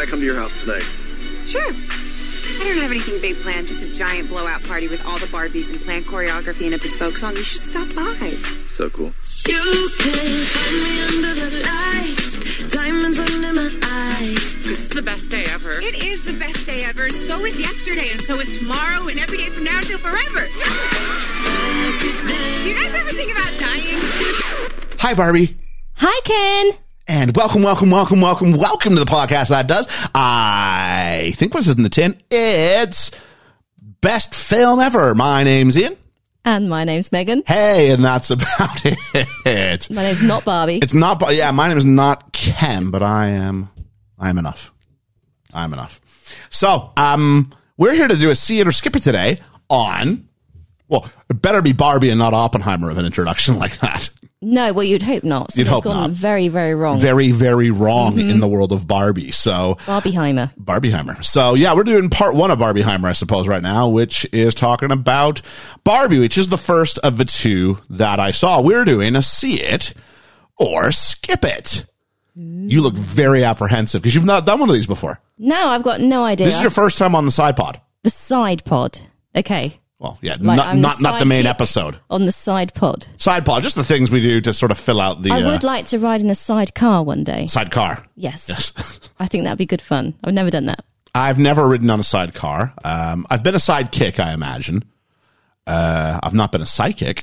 I come to your house tonight? Sure. I don't have anything big planned, just a giant blowout party with all the Barbies and planned choreography and a bespoke song. You should stop by. So cool. You can find me under the lights, diamonds under my eyes. This is the best day ever. It is the best day ever. So is yesterday, and so is tomorrow, and every day from now until forever. Do you guys ever think about dying? Hi, Barbie. Hi, Ken. And welcome to the podcast that does. I think what's in the tin? It's best film ever. My name's Ian. And my name's Megan. Hey, and that's about it. My name's not Barbie. It's not, yeah, my name is not Ken, but I am enough. I'm enough. So, we're here to do a See It or Skip It today on, well, it better be Barbie and not Oppenheimer of an introduction like that. No, well, you'd hope not. So You'd hope gone not. Very, very wrong. Very, very wrong in the world of Barbie. So Barbieheimer. So yeah, we're doing part one of Barbieheimer, I suppose, right now, which is talking about Barbie, which is the first of the two that I saw. We're doing a See It or Skip It. You look very apprehensive because you've not done one of these before. No, I've got no idea. This is your first time on the side pod. The side pod. Okay. Well, yeah, Like, not the main episode. On the side pod. Side pod, just the things we do to sort of fill out the... I would like to ride in a side car one day. Side car. Yes. I think that'd be good fun. I've never done that. I've never ridden on a side car. I've been a sidekick, I imagine. I've not been a sidekick.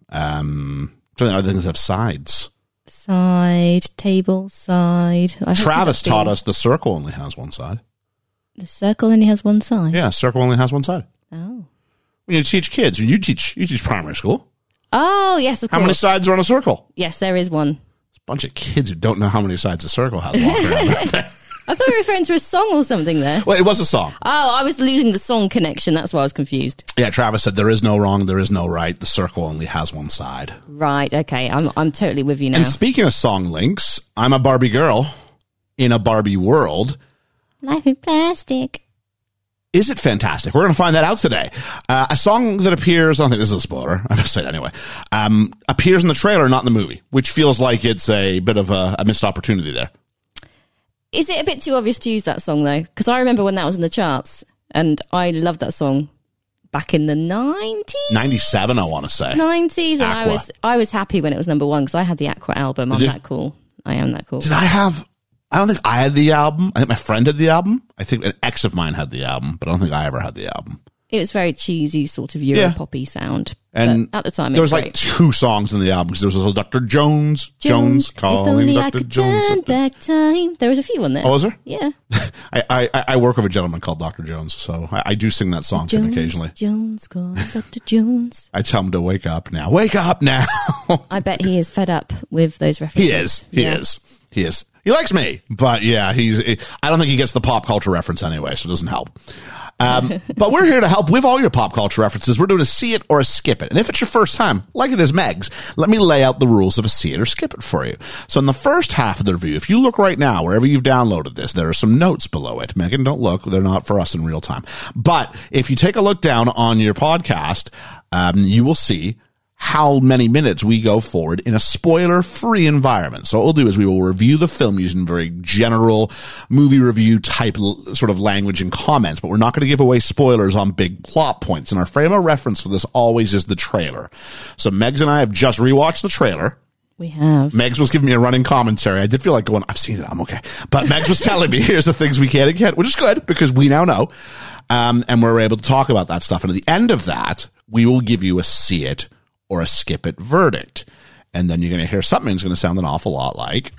Other things have sides. Side, table, side. Travis taught us the circle only has one side. The circle only has one side? Yeah, circle only has one side. Oh. When you teach kids, you teach primary school. Oh, yes, of course. How many sides are on a circle? Yes, there is one. There's a bunch of kids who don't know how many sides a circle has walking around out there. I thought you were referring to a song or something there. Well, it was a song. Oh, I was losing the song connection. That's why I was confused. Yeah, Travis said there is no wrong, there is no right. The circle only has one side. Right, okay. I'm totally with you now. And speaking of song links, I'm a Barbie girl in a Barbie world. Life in plastic. Is it fantastic? We're going to find that out today. A song that appears, I don't think this is a spoiler, I'm going to say it anyway, appears in the trailer, not in the movie, which feels like it's a bit of a missed opportunity there. Is it a bit too obvious to use that song, though? Because I remember when that was in the charts, and I loved that song back in the 90s? 97, I want to say. 90s, and Aqua. I was happy when it was number one, because I had the Aqua album. I'm you? that cool. I am that cool. I don't think I had the album. I think my friend had the album. I think an ex of mine had the album, but I don't think I ever had the album. It was very cheesy, sort of Euro-poppy sound. And but at the time, there was great. like two songs in the album because there was also Dr. Jones calling Dr. Jones. Turn back time. There was a few on there. Oh, was there? Yeah. I work with a gentleman called Dr. Jones, so I do sing that song to him occasionally. Jones, call Dr. Jones. I tell him to wake up now. Wake up now. I bet he is fed up with those references. He is. He likes me, but yeah, I don't think he gets the pop culture reference anyway, so it doesn't help. But we're here to help with all your pop culture references. We're doing a See It or a Skip It. And if it's your first time, like it is Meg's, let me lay out the rules of a See It or Skip It for you. So in the first half of the review, if you look right now, wherever you've downloaded this, there are some notes below it. Megan, don't look. They're not for us in real time. But if you take a look down on your podcast, you will see how many minutes we go forward in a spoiler-free environment. So what we'll do is we will review the film using very general movie review type sort of language and comments, but we're not going to give away spoilers on big plot points. And our frame of reference for this always is the trailer. So Megs and I have just rewatched the trailer. We have. Megs was giving me a running commentary. I did feel like going, I've seen it, I'm okay. But Megs was telling me, here's the things we can and can't, which is good because we now know. And we're able to talk about that stuff. And at the end of that, we will give you a See It or a Skip It verdict. And then you're going to hear something that's going to sound an awful lot like...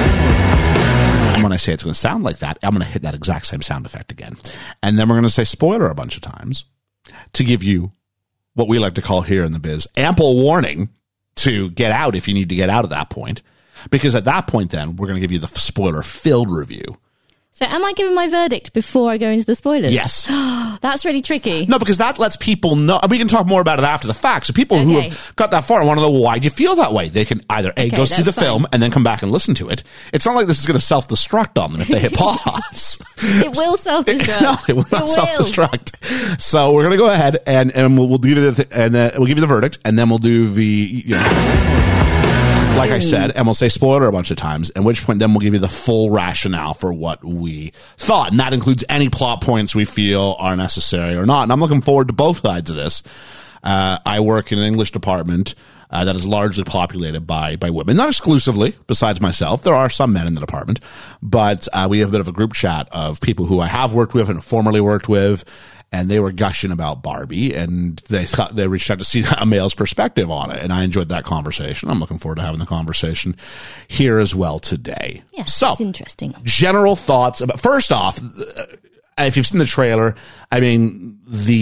And when I say it's going to sound like that, I'm going to hit that exact same sound effect again. And then we're going to say spoiler a bunch of times to give you what we like to call here in the biz ample warning to get out if you need to get out at that point. Because at that point, then, we're going to give you the spoiler-filled review. So am I giving my verdict before I go into the spoilers? Yes. That's really tricky. No, because that lets people know. We can talk more about it after the fact. So people who have got that far and want to know why do you feel that way, they can either go see the film and then come back and listen to it. It's not like this is going to self-destruct on them if they hit pause. It will self-destruct. No, it will not self-destruct. So we're going to go ahead and we'll do and we'll give you the verdict, and then we'll do the like I said, and we'll say spoiler a bunch of times, at which point then we'll give you the full rationale for what we thought. And that includes any plot points we feel are necessary or not. And I'm looking forward to both sides of this. I work in an English department that is largely populated by women, not exclusively, besides myself. There are some men in the department, but we have a bit of a group chat of people who I have worked with and formerly worked with, and they were gushing about Barbie, and they thought they reached out to see a male's perspective on it, and I enjoyed that conversation. I'm looking forward to having the conversation here as well today. Yeah, so, it's interesting. General thoughts about, first off, if you've seen the trailer, I mean,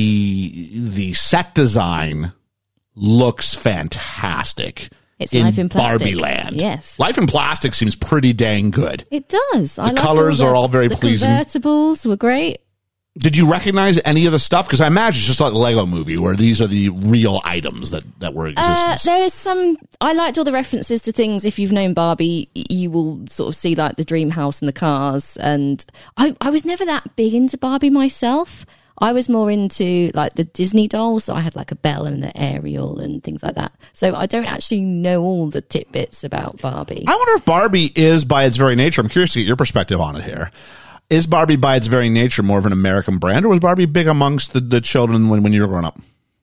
the set design looks fantastic. It's Life in Plastic. Barbie Land. Yes. Life in Plastic seems pretty dang good. It does. The colors are all very pleasing. The convertibles were great. Did you recognize any of the stuff? Because I imagine it's just like the Lego movie where these are the real items that were in existence. There is some... I liked all the references to things. If you've known Barbie, you will sort of see like the dream house and the cars. And I was never that big into Barbie myself. I was more into like the Disney dolls. So I had like a Belle and an Ariel and things like that. So I don't actually know all the tidbits about Barbie. I wonder if Barbie is, by its very nature, I'm curious to get your perspective on it here. Is Barbie, by its very nature, more of an American brand, or was Barbie big amongst the children when you were growing up?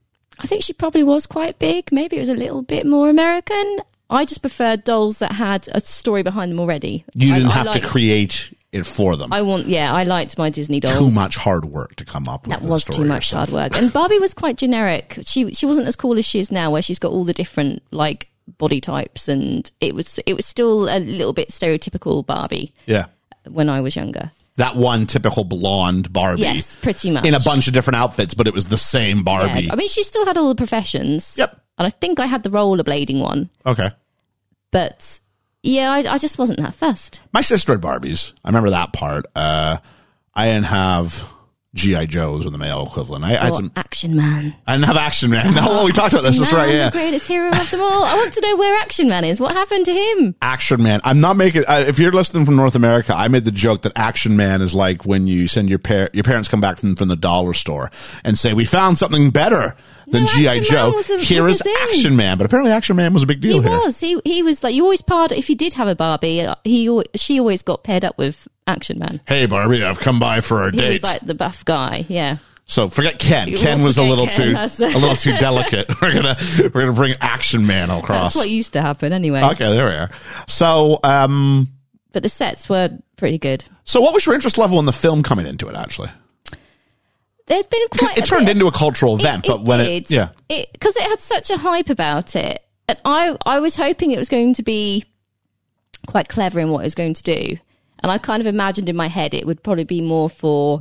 I think she probably was quite big. Maybe it was a little bit more American. I just preferred dolls that had a story behind them already. You didn't have to create it for them. I liked my Disney dolls. Too much hard work to come up with. That was too much hard work. And Barbie was quite generic. She wasn't as cool as she is now, where she's got all the different like body types, and it was still a little bit stereotypical Barbie. Yeah. When I was younger. That one typical blonde Barbie. Yes, pretty much. In a bunch of different outfits, but it was the same Barbie. Yeah. I mean, she still had all the professions. Yep. And I think I had the rollerblading one. Okay. But, yeah, I just wasn't that fussed. My sister had Barbies. I remember that part. I didn't have G.I. Joes or the male equivalent. I had some Action Man. I didn't have Action Man. No, we talked about this. That's right, yeah. The greatest hero of them all. I want to know where Action Man is. What happened to him? Action Man. I'm not making... if you're listening from North America, I made the joke that Action Man is like when you send your parents come back from the dollar store and say, we found something better than G.I. Joe. Here is Action Man. But apparently Action Man was a big deal here. He was like, you always paired... If you did have a Barbie, she always got paired up with Action Man. Hey, Barbie, I've come by for our date. He was like the buff guy, yeah. So forget Ken. Ken was a little too delicate. We're gonna bring Action Man across. That's what used to happen anyway. Okay, there we are. So, but the sets were pretty good. So, what was your interest level in the film coming into it? Actually, there's been quite. It turned into a cultural event, but when it because it had such a hype about it, and I was hoping it was going to be quite clever in what it was going to do, and I kind of imagined in my head it would probably be more for.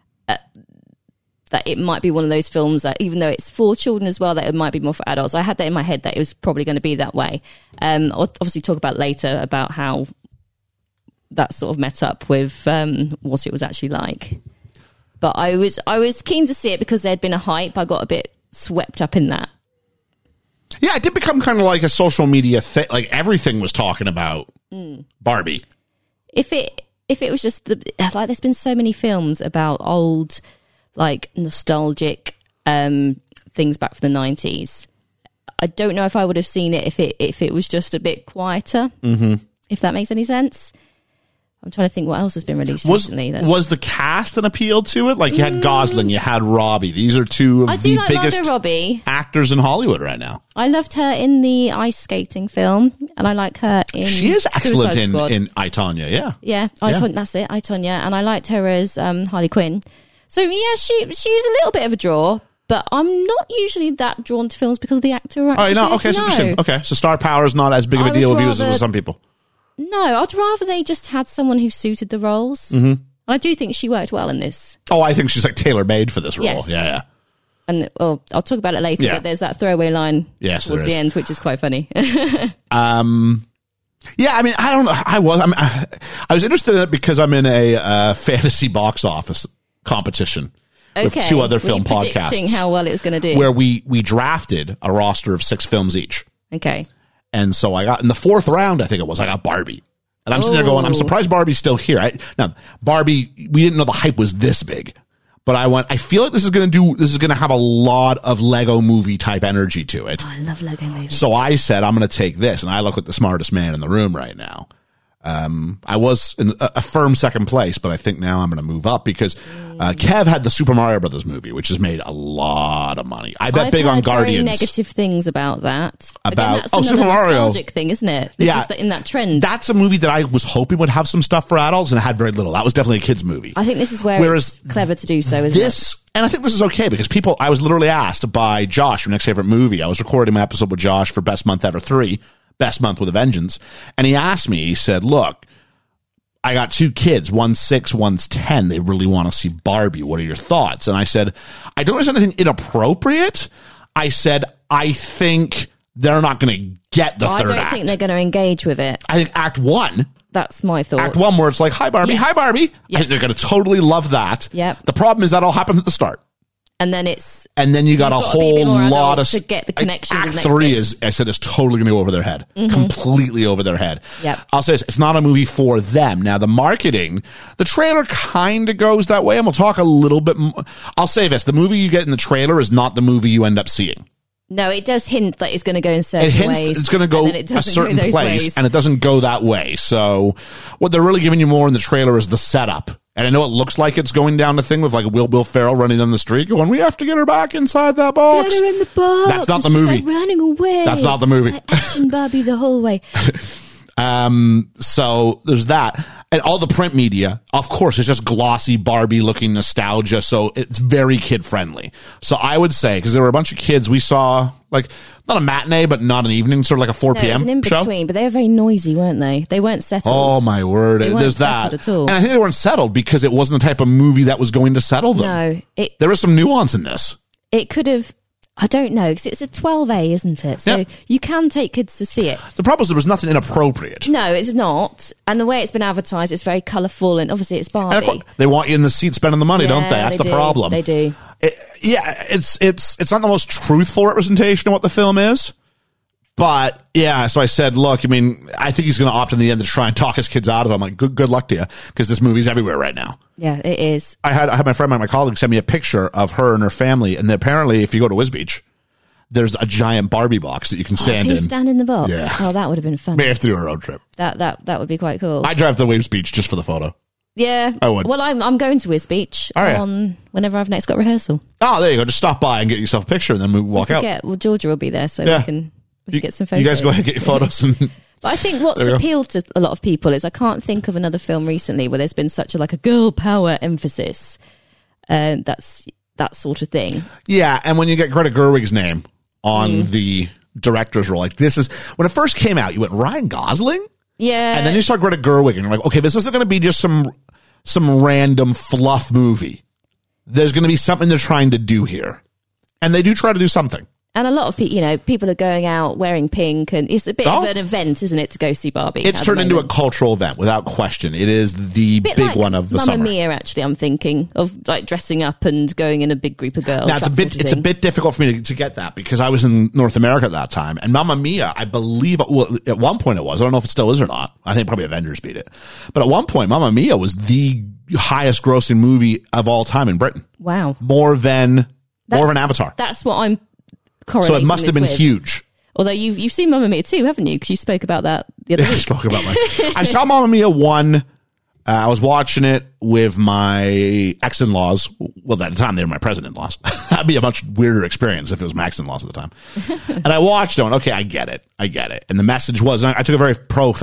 That it might be one of those films that, even though it's for children as well, that it might be more for adults. I had that in my head that it was probably going to be that way. I'll obviously talk about later about how that sort of met up with what it was actually like. But I was keen to see it because there'd been a hype. I got a bit swept up in that. Yeah, it did become kind of like a social media thing. Like everything was talking about Barbie. If it was just there's been so many films about old, like nostalgic things back from the 90s. I don't know if I would have seen it if it was just a bit quieter. Mm-hmm. If that makes any sense. I'm trying to think what else has been released recently. Was the cast an appeal to it? Like you had Gosling, you had Robbie. These are two of the biggest actors in Hollywood right now. I loved her in the ice skating film, and I like her in. She is excellent in I, Tonya. Yeah, yeah, that's it, I, Tonya, and I liked her as Harley Quinn. So yeah, she was a little bit of a draw, but I'm not usually that drawn to films because of the actor. Oh, no, okay, so interesting. Okay, so star power is not as big of a deal with you as it was some people. No, I'd rather they just had someone who suited the roles. Mm-hmm. I do think she worked well in this. Oh, I think she's like tailor-made for this role. Yes. Yeah. And I'll talk about it later, but there's that throwaway line towards the end, which is quite funny. Yeah, I mean, I don't know. I was interested in it because I'm in a fantasy box office competition with two other film podcasts. How well it was going to do. Where we drafted a roster of 6 films each. Okay. And so I got, in the 4th round, I think it was, I got Barbie. And I'm sitting there going, I'm surprised Barbie's still here. Now, Barbie, we didn't know the hype was this big. But I feel like this is going to have a lot of Lego movie type energy to it. Oh, I love Lego movies. So I said, I'm going to take this, and I look like the smartest man in the room right now. I was in a firm second place, but I think now I'm going to move up because Kev had the Super Mario Brothers movie, which has made a lot of money. I bet I've big on heard Guardians. Very negative things about that. About that's Super Mario nostalgic thing, isn't it? This is in that trend. That's a movie that I was hoping would have some stuff for adults, and it had very little. That was definitely a kids movie. I think this is where it's clever to do so, isn't it? And I think this is okay because I was literally asked by Josh, your next favorite movie. I was recording my episode with Josh for Best Month Ever 3, Best Month with a Vengeance. And he asked me, he said, look, I got 2 kids, one's 6, one's 10. They really want to see Barbie. What are your thoughts? And I said, I don't think there's anything inappropriate. I said, I think they're not going to get the third act. I don't think they're going to engage with it. I think Act 1. That's my thought. Act 1 where it's like, hi, Barbie, hi, Barbie. Yes. I think they're going to totally love that. Yep. The problem is that all happens at the start. And then you got a whole lot of to get the connection. Act 3 is totally going to go over their head, completely over their head. Yep. I'll say this, it's not a movie for them. Now the marketing, the trailer kind of goes that way, and we'll talk a little bit. I'll say this: the movie you get in the trailer is not the movie you end up seeing. No, it does hint that it's going to go in certain ways. It's going to go a certain place, and it doesn't go that way. So what they're really giving you more in the trailer is the setup. And I know it looks like it's going down the thing with like Will Ferrell running down the street going, we have to get her back inside that box. Get her in the box. That's not the movie. Like running away. That's not the movie. Like action Barbie the whole way. So there's that. And all the print media, of course, it's just glossy Barbie looking nostalgia. So it's very kid friendly. So I would say, because there were a bunch of kids we saw, like not a matinee, but not an evening, sort of like a 4 p.m. It was an in-between, show. but they were very noisy, weren't they? They weren't settled. Oh my word. They There's that. At all. And I think they weren't settled because it wasn't the type of movie that was going to settle them. No. There was some nuance in this. It could have, I don't know, because it's a 12A, isn't it? So you can take kids to see it. The problem is there was nothing inappropriate. No, it's not. And the way it's been advertised, it's very colourful, and obviously it's Barbie. They want you in the seat spending the money, don't they? That's the problem. They do. It's not the most truthful representation of what the film is. But yeah, so I said, look, I mean, I think he's going to opt in the end to try and talk his kids out of it. I'm like, good luck to you, because this movie's everywhere right now. Yeah, it is. I had my friend, my colleague, send me a picture of her and her family, and apparently, if you go to Whiz Beach, there's a giant Barbie box that you can stand in. Can you stand in the box? Yeah. Oh, that would have been fun. May have to do a road trip. That would be quite cool. I drive to Whiz Beach just for the photo. Yeah, I would. Well, I'm going to Whiz Beach whenever I've next got rehearsal. Oh, there you go. Just stop by and get yourself a picture, and then walk out. Well, Georgia will be there, so we can get some photos. You guys go ahead and get your photos. But I think what's appealed to a lot of people is I can't think of another film recently where there's been such a girl power emphasis. That's that sort of thing. Yeah, and when you get Greta Gerwig's name on the director's role, like this is when it first came out, you went Ryan Gosling. Yeah, and then you saw Greta Gerwig, and you're like, okay, this isn't going to be just some random fluff movie. There's going to be something they're trying to do here, and they do try to do something. And a lot of people, people are going out wearing pink, and it's a bit of an event, isn't it, to go see Barbie? It's turned into a cultural event, without question. It is the big one of the summer. Mamma Mia, actually, I'm thinking of like dressing up and going in a big group of girls. Now it's a bit difficult for me to get that because I was in North America at that time, and Mamma Mia, I believe, at one point it was. I don't know if it still is or not. I think probably Avengers beat it, but at one point, Mamma Mia was the highest grossing movie of all time in Britain. Wow, more than Avatar. That's what I'm. So it must have been huge. Although you've seen Mamma Mia too, haven't you? Because you spoke about that the other week. I spoke about I saw Mamma Mia 1. I was watching it with my ex-in-laws. Well, at the time they were my present-in-laws. That'd be a much weirder experience if it was my ex-in-laws at the time. And I watched it and okay, I get it. And the message was, I took a very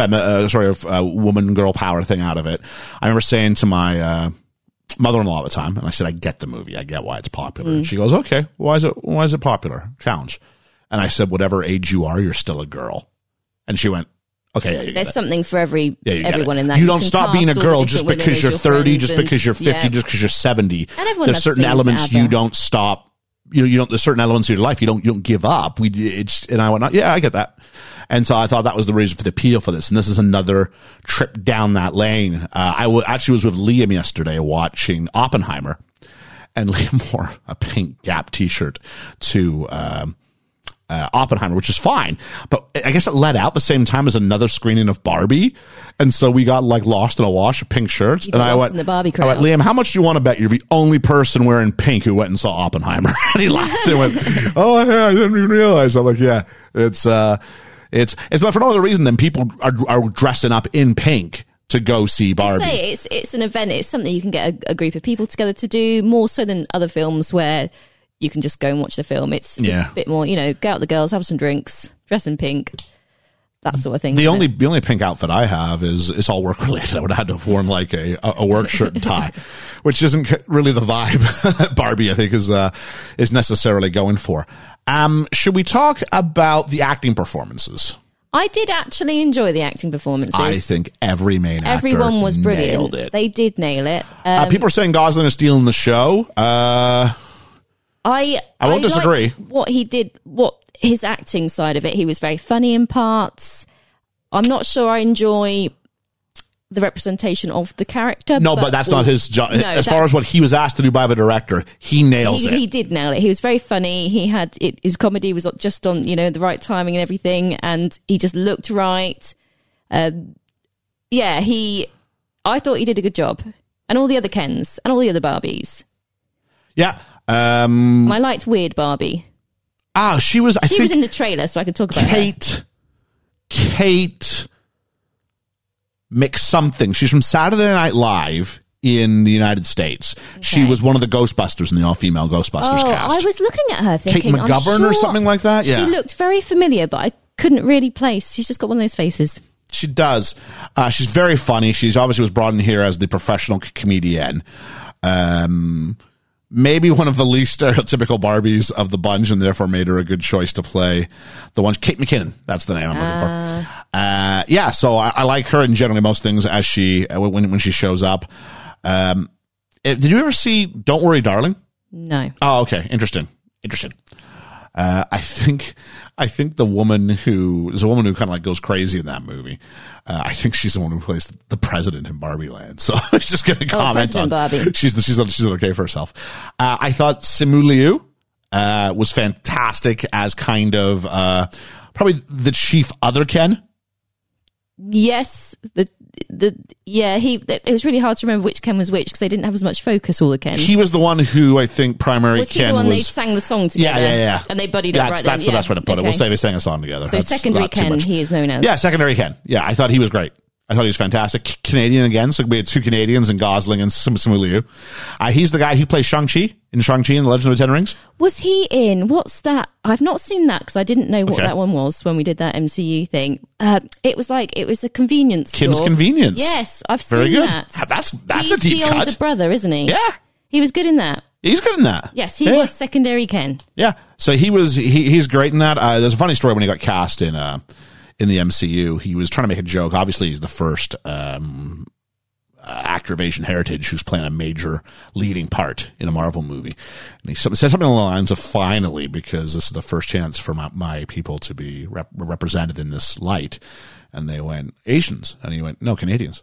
woman girl power thing out of it. I remember saying to my mother-in-law at the time, and I said, I get the movie. I get why it's popular. And she goes, okay, why is it popular? Challenge. And I said, whatever age you are, you're still a girl. And she went, okay, yeah, there's something for everyone in that. You don't stop being a girl just because you're 30, just because you're 50, just because you're 70. And there's certain elements you don't stop. You don't. There's certain elements of your life you don't give up. And I went, yeah, I get that. And so I thought that was the reason for the appeal for this. And this is another trip down that lane. I actually was with Liam yesterday watching Oppenheimer, and Liam wore a pink Gap t-shirt to Oppenheimer, which is fine. But I guess it let out the same time as another screening of Barbie. And so we got like lost in a wash of pink shirts. And I went, in the Barbie I went, crowd. Liam, how much do you want to bet you're the only person wearing pink who went and saw Oppenheimer? And he laughed and went, oh, yeah, I didn't even realize. I'm like, yeah, it's not for no other reason than people are dressing up in pink to go see Barbie. It's an event. It's something you can get a group of people together to do, more so than other films where you can just go and watch the film. It's a bit more, go out with the girls, have some drinks, dress in pink, that sort of thing. The only pink outfit I have is all work related. I would have had to have worn like a work shirt and tie, which isn't really the vibe that Barbie, I think, is necessarily going for. Should we talk about the acting performances? I did actually enjoy the acting performances. I think everyone was brilliant. Nailed it. They did nail it. People are saying Gosling is stealing the show. I won't disagree. What he did, his acting side of it, he was very funny in parts. I'm not sure I enjoy the representation of the character. No, but that's not his job. No, as far as what he was asked to do by the director, he nails it. He did nail it. He was very funny. He had his comedy was just on, the right timing and everything, and he just looked right. I thought he did a good job. And all the other Kens and all the other Barbies. Yeah. I liked Weird Barbie. She was in the trailer, so I could talk about Kate McSomething. She's from Saturday Night Live in the United States. Okay. She was one of the Ghostbusters in the all-female Ghostbusters cast. I was looking at her thinking, Kate McGovern or something like that? Yeah. She looked very familiar, but I couldn't really place. She's just got one of those faces. She does. She's very funny. She's obviously was brought in here as the professional comedian. Maybe one of the least stereotypical Barbies of the bunch, and therefore made her a good choice to play the one. Kate McKinnon, that's the name I'm looking for. So I like her in generally most things as when she shows up. Did you ever see Don't Worry, Darling? No. Oh, okay. Interesting. I think the woman who kind of like goes crazy in that movie. I think she's the one who plays the president in Barbie Land. So I was just going to comment on Barbie. She's okay for herself. I thought Simu Liu was fantastic as kind of probably the chief other Ken. Yes, it was really hard to remember which Ken was which because they didn't have as much focus, all the Kens. He was the one who I think primary was Ken the one was. They sang the song together. Yeah. And they buddied up right then. That's the best way to put it. We'll say they sang a song together. So secondary Ken, he is known as. Yeah, secondary Ken. Yeah, I thought he was great. I thought he was fantastic. Canadian again, so we had two Canadians in Gosling and Simu Liu. He's the guy who plays Shang-Chi in Shang-Chi and the Legend of the Ten Rings. Was he in, what's that? I've not seen that because I didn't know what that one was when we did that MCU thing. It was a convenience store. Kim's Convenience. Yes, I've seen Very good. that. That's He's a deep the cut. older brother, isn't he? Yeah. He was good in that. He's good in that. Yes, he was secondary Ken. Yeah, so he's great in that. There's a funny story when he got cast in the MCU. He was trying to make a joke. Obviously, he's the first actor of Asian heritage who's playing a major leading part in a Marvel movie. And he said something along the lines of, finally, because this is the first chance for my people to be represented in this light. And they went, Asians. And he went, no, Canadians.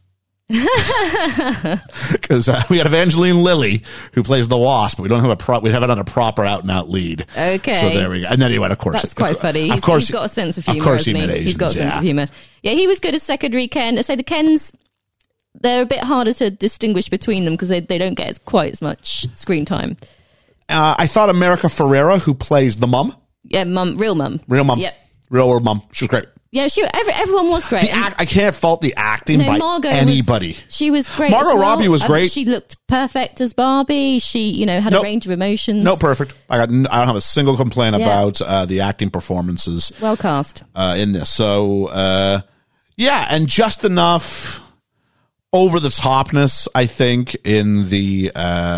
Because we got Evangeline Lilly who plays the Wasp, but we don't have we haven't done a proper out and out lead. Okay, so there we go. And then he went, of course, that's quite funny. He's got a sense of humor. Of course, he's got a sense of humor. Yeah, he was good as secondary Ken. I say the Kens, they're a bit harder to distinguish between them because they don't get quite as much screen time. I thought America Ferrera, who plays the mum, real mum, yep, real world mum, she was great. Yeah, everyone was great. I can't fault the acting by anybody. She was great. Margot Robbie was great. She looked perfect as Barbie. She, had a range of emotions. No, perfect. I don't have a single complaint about the acting performances. Well cast in this. So, and just enough over the topness, I think, in the.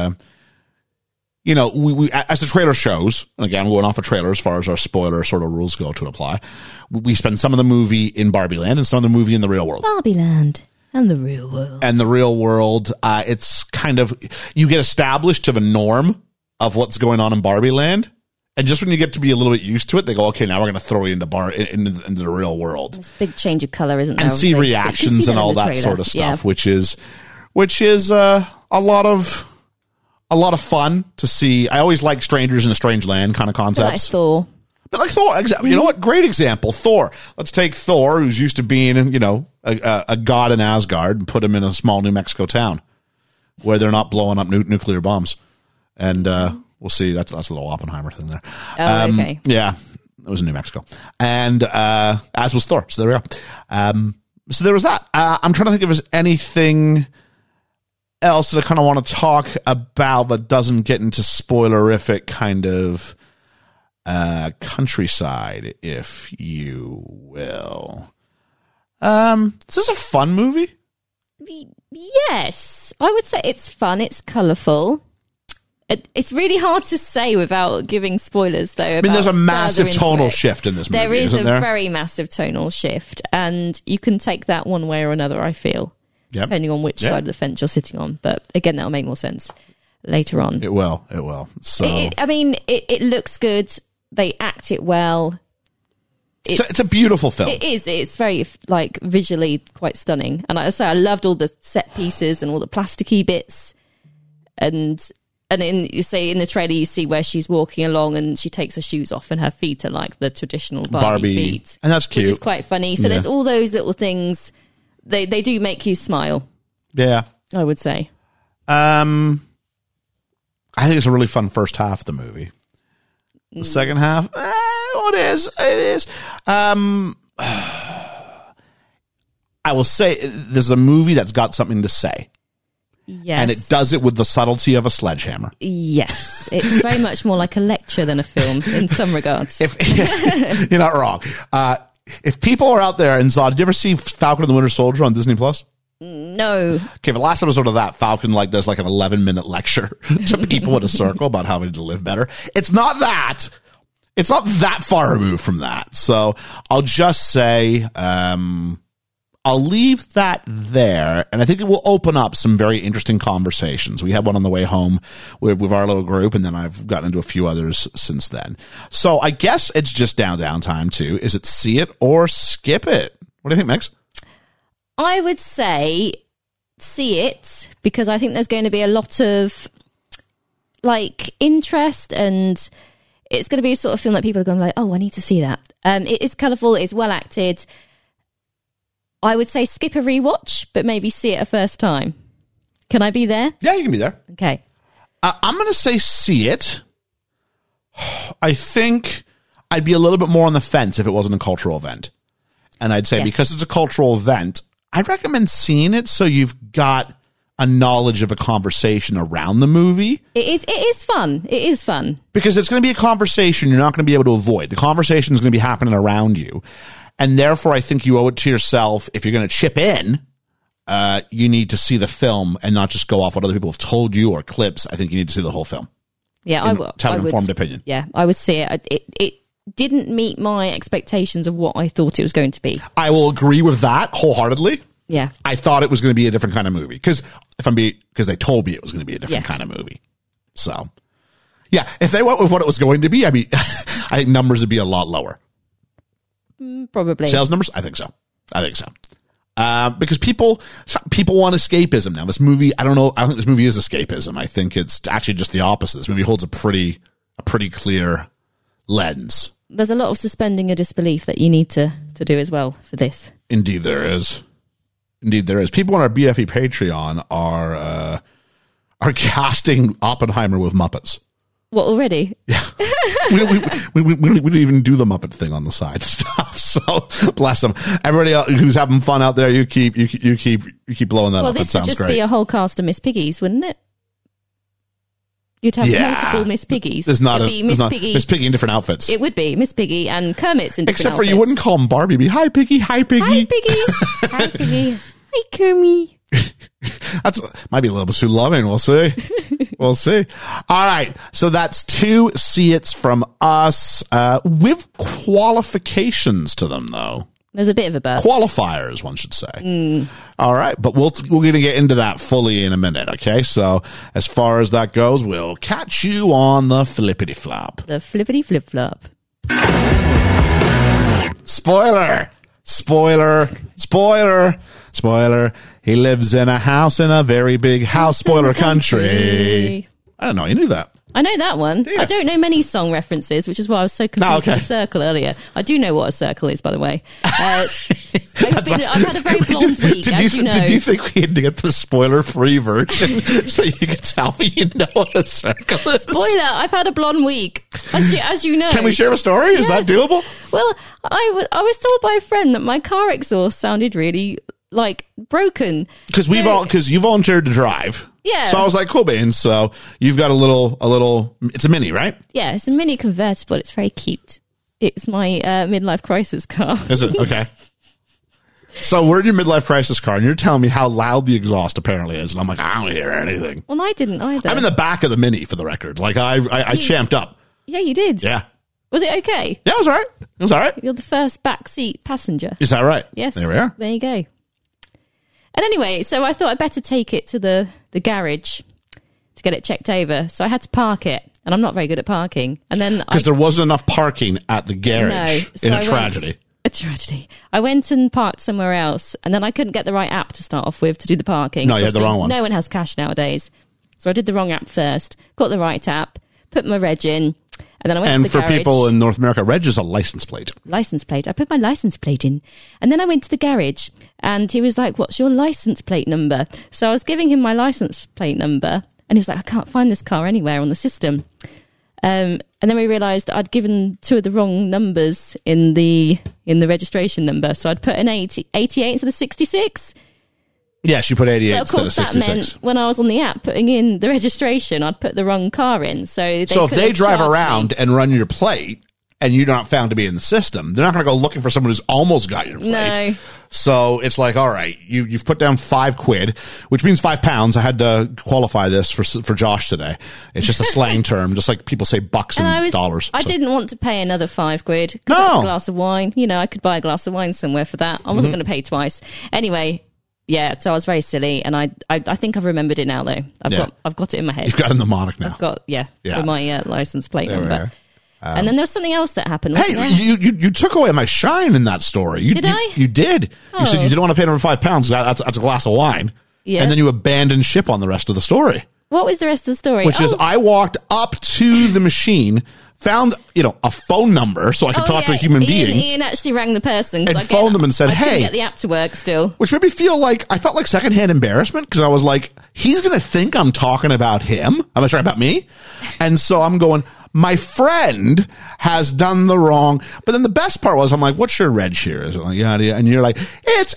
We as the trailer shows, and again, we're going off a trailer as far as our spoiler sort of rules go to apply. We spend some of the movie in Barbie Land and some of the movie in the real world. Barbie Land and the real world. And the real world, it's kind of, you get established to the norm of what's going on in Barbie Land. And just when you get to be a little bit used to it, they go, okay, now we're going to throw you into the real world. There's a big change of color, isn't there? And see reactions and all that sort of stuff, which is a lot of fun to see. I always like strangers in a strange land kind of concepts. Thor. But like Thor, you know what? Great example. Thor. Let's take Thor, who's used to being, a god in Asgard, and put him in a small New Mexico town where they're not blowing up nuclear bombs. And we'll see. That's a little Oppenheimer thing there. Oh, okay. Yeah, it was in New Mexico. And as was Thor. So there we go. So there was that. I'm trying to think if there's anything else that I kind of want to talk about that doesn't get into spoilerific kind of countryside, if you will. Is this a fun movie? Yes, I would say it's fun. It's colourful. It's really hard to say without giving spoilers, though. I mean, there's a massive tonal shift in this movie. There is isn't there? very massive tonal shift, and you can take that one way or another, I feel, depending on which side of the fence you're sitting on. But again, that'll make more sense later on. It will. So, it looks good. They act it well. It's a beautiful film. It is. It's very visually quite stunning, and I say I loved all the set pieces and all the plasticky bits, and in the trailer you see where she's walking along and she takes her shoes off and her feet are like the traditional Barbie feet, and that's cute, which is quite funny. So there's all those little things. They do make you smile. Yeah, I would say. I think it's a really fun first half of the movie. The second half, it is. I will say there's a movie that's got something to say. Yes. And it does it with the subtlety of a sledgehammer. Yes. It's very much more like a lecture than a film in some regards. You're not wrong. If people are out there and saw, did you ever see Falcon and the Winter Soldier on Disney Plus? No. Okay, the last episode of that, Falcon does an 11-minute lecture to people in a circle about how to live better. It's not that. It's not that far removed from that. So I'll just say, I'll leave that there, and I think it will open up some very interesting conversations. We had one on the way home with our little group, and then I've gotten into a few others since then. So I guess it's just down time too. Is it see it or skip it? What do you think, Mix? I would say see it, because I think there's going to be a lot of interest, and it's going to be a sort of film that people are going like, oh, I need to see that. It is colourful, it's well acted. I would say skip a rewatch, but maybe see it a first time. Can I be there? Yeah, you can be there. Okay. I'm going to say see it. I think I'd be a little bit more on the fence if it wasn't a cultural event. And I'd say because it's a cultural event, I'd recommend seeing it so you've got a knowledge of a conversation around the movie. It is fun. It is fun. Because it's going to be a conversation you're not going to be able to avoid. The conversation is going to be happening around you. And therefore, I think you owe it to yourself, if you're going to chip in, you need to see the film and not just go off what other people have told you or clips. I think you need to see the whole film. Yeah, I would. To have an informed opinion. Yeah, I would see it. It didn't meet my expectations of what I thought it was going to be. I will agree with that wholeheartedly. Yeah. I thought it was going to be a different kind of movie because they told me it was going to be a different kind of movie. So, yeah, if they went with what it was going to be, I mean, I think numbers would be a lot lower. Probably. Sales numbers? I think so. Because people want escapism now. This movie, I don't think this movie is escapism. I think it's actually just the opposite. This movie holds a pretty clear lens. There's a lot of suspending your disbelief that you need to do as well for this. Indeed there is. People on our BFE Patreon are casting Oppenheimer with Muppets. What, already? Yeah. we don't even do the Muppet thing on the side stuff. So bless them. Everybody else who's having fun out there, you keep blowing that up. Well, this would just great. be a whole cast of Miss Piggies, wouldn't it? You'd have multiple Miss Piggies. Miss Piggy in different outfits. It would be Miss Piggy and Kermit's in different Except for outfits. you wouldn't call him Barbie. Be hi Piggy, hi Piggy, hi Piggy, hi Piggy, hi Kermit. That's might be a little bit too loving. We'll see. We'll see. All right. So that's 2 see-its from us, with qualifications to them, though. There's a bit of a but. Qualifiers, one should say. All right. But we're going to get into that fully in a minute. Okay. So as far as that goes, we'll catch you on the flippity flop. The flippity flip flop. Spoiler. He lives in a house in a very big house. Spoiler country. I don't know. You knew that. I know that one. you? I don't know many song references, which is why I was so confused with the circle earlier. I do know what a circle is, by the way. I've had a very blonde week, as you know. Did you think we had to get the spoiler-free version so you could tell me you know what a circle is? Spoiler, I've had a blonde week, as you know. Can we share a story? Is that doable? Well, I was told by a friend that my car exhaust sounded really, like, broken. Because you volunteered to drive. Yeah. So I was like, cool, beans. So you've got a little, it's a Mini, right? Yeah, it's a Mini convertible. It's very cute. It's my midlife crisis car. Is it? Okay. So we're in your midlife crisis car, and you're telling me how loud the exhaust apparently is. And I'm like, I don't hear anything. Well, I didn't either. I'm in the back of the Mini, for the record. Like, I champed up. Yeah, you did. Yeah. Was it okay? Yeah, it was all right. It was all right. You're the first backseat passenger. Is that right? Yes. There we are. There you go. And anyway, so I thought I'd better take it to the garage to get it checked over. So I had to park it, and I'm not very good at parking. And then because there wasn't enough parking at the garage in a tragedy. A tragedy. I went and parked somewhere else, and then I couldn't get the right app to start off with to do the parking. No, you had the wrong one. No one has cash nowadays. So I did the wrong app first, got the right app, put my reg in, and then I went to the garage. And for people in North America, reg is a license plate. License plate. I put my license plate in. And then I went to the garage, and he was like, what's your license plate number? So I was giving him my license plate number, and he was like, I can't find this car anywhere on the system. And then we realised I'd given two of the wrong numbers in the registration number. So I'd put an 88 instead of 66. Yes, you put 88 But of instead of course, 66. that meant when I was on the app putting in the registration, I'd put the wrong car in. So if they drive around and run your plate and you're not found to be in the system, they're not going to go looking for someone who's almost got your plate. No. So it's like, all right, you've put down £5, which means £5. I had to qualify this for Josh today. It's just a slang term, just like people say bucks and dollars. I didn't want to pay another £5. No. That's a glass of wine. You know, I could buy a glass of wine somewhere for that. I wasn't going to pay twice. Anyway, yeah, so I was very silly, and I think I've remembered it now, though. I've got it in my head. You've got a mnemonic now. I've got, for my license plate There we number. are. And then there was something else that happened. Hey, you took away my shine in that story. Did I? You did. Oh. You said you didn't want to pay another £5. That's a glass of wine. Yeah. And then you abandoned ship on the rest of the story. What was the rest of the story? Which is I walked up to the machine, found, a phone number so I could talk to a human being. Ian actually rang the person. And phoned them and said, I couldn't hey. get the app to work still. Which made me feel like, I felt like secondhand embarrassment because I was like, he's going to think I'm talking about him. I'm sorry, about me. And so I'm going, my friend has done the wrong. But then the best part was, I'm like, what's your reg here? Is it like, and you're like, it's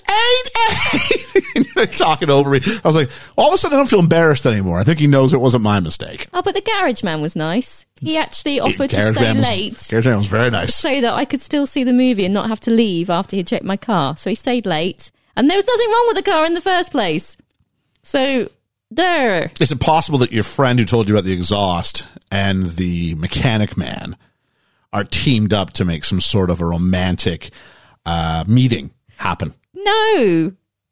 88. And you're talking over me. I was like, all of a sudden I don't feel embarrassed anymore. I think he knows it wasn't my mistake. Oh, but the garage man was nice. He actually offered to stay late. Garage man was very nice. So that I could still see the movie and not have to leave after he checked my car. So he stayed late. And there was nothing wrong with the car in the first place. So, there. Is it possible that your friend who told you about the exhaust and the mechanic man are teamed up to make some sort of a romantic meeting happen? No,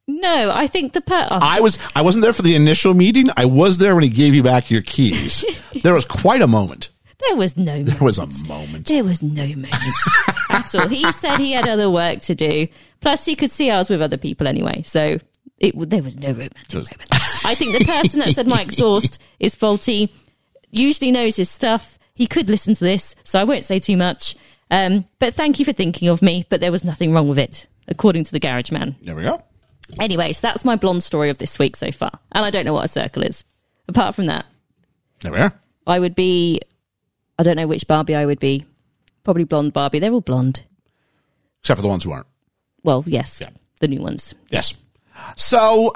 I think I wasn't there for the initial meeting. I was there when he gave you back your keys. There was quite a moment. There was no moment. There was a moment. There was no moment at all. He said he had other work to do. Plus, he could see I was with other people anyway. So there was no romantic moment. I think the person that said my exhaust is faulty usually knows his stuff. He could listen to this, so I won't say too much. But thank you for thinking of me. But there was nothing wrong with it, according to the garage man. There we go. Anyway, so that's my blonde story of this week so far. And I don't know what a circle is. Apart from that, there we are. I don't know which Barbie I would be. Probably blonde Barbie. They're all blonde. Except for the ones who aren't. Well, yes. Yeah. The new ones. Yes. So,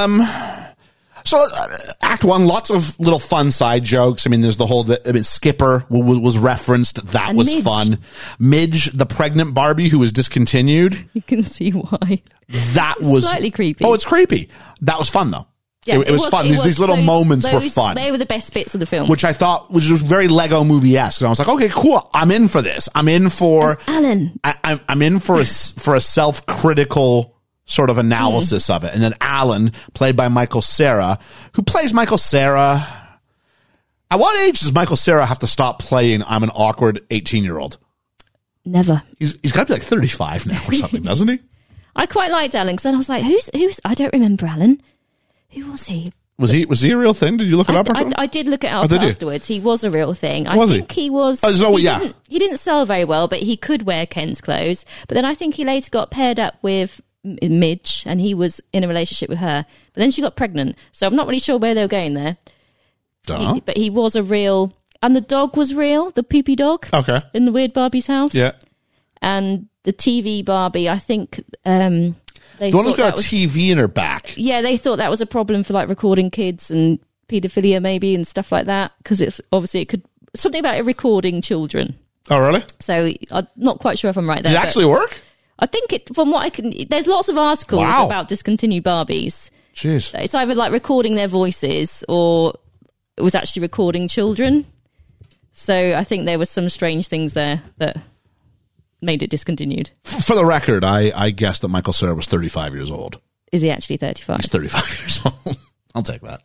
Act 1, lots of little fun side jokes. I mean, there's the whole, Skipper was referenced. That was Midge. fun. Midge, the pregnant Barbie who was discontinued. You can see why. That was slightly creepy. Oh, it's creepy. That was fun though. Yeah, it was fun. These little moments were fun. They were the best bits of the film. Which I thought was very Lego movie-esque. And I was like, okay, cool. I'm in for this. I'm in for Alan. I'm in for a self-critical sort of analysis of it. And then Alan, played by Michael Cera, who plays Michael Cera. At what age does Michael Cera have to stop playing I'm an awkward 18-year-old? Never. He's got to be like 35 now or something, doesn't he? I quite liked Alan because I was like, who's? I don't remember Alan. Who was he? Was he a real thing? Did you look it up or something? I did look it up did you? afterwards. He was a real thing. Was I he? think he was. Oh, so, yeah. He didn't sell very well, but he could wear Ken's clothes. But then I think he later got paired up with Midge, and he was in a relationship with her. But then she got pregnant, so I'm not really sure where they were going there. Dunno. But he was a real, and the dog was real, the poopy dog. Okay. In the weird Barbie's house. Yeah. And the TV Barbie, I think. The one who's got a TV in her back. Yeah, they thought that was a problem for like recording kids and paedophilia maybe and stuff like that, because it's obviously it could something about it recording children. Oh, really? So I'm not quite sure if I'm right there. Did it actually work? I think it, from what I can, there's lots of articles about discontinued Barbies. Jeez. It's either like recording their voices or it was actually recording children. So I think there were some strange things there that made it discontinued. For the record, I guessed that Michael Cera was 35 years old. Is he actually 35? He's 35 years old. I'll take that.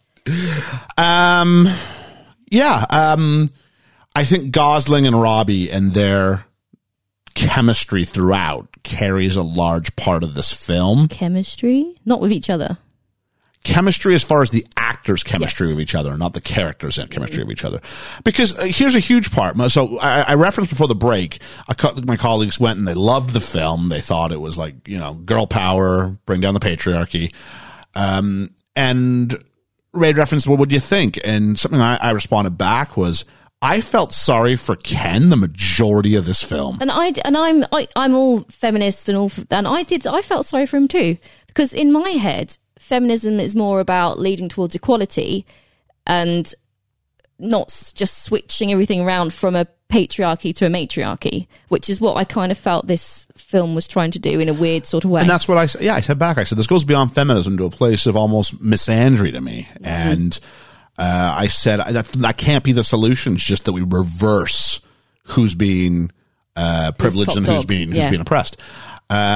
I think Gosling and Robbie and their chemistry throughout carries a large part of this film. Chemistry? Not with each other. Chemistry as far as the actors' chemistry Yes. with each other, not the characters' chemistry of each other. Because here's a huge part. So I referenced before the break, my colleagues went and they loved the film. They thought it was like, girl power, bring down the patriarchy. And Ray referenced, what do you think? And something I responded back was, I felt sorry for Ken the majority of this film. And I'm all feminist and I felt sorry for him too, because in my head, feminism is more about leading towards equality and not just switching everything around from a patriarchy to a matriarchy, which is what I kind of felt this film was trying to do in a weird sort of way. And that's what I said. Yeah, I said back. I said, this goes beyond feminism to a place of almost misandry to me. Mm-hmm. And I said, that can't be the solution. It's just that we reverse who's being privileged and who's being oppressed. I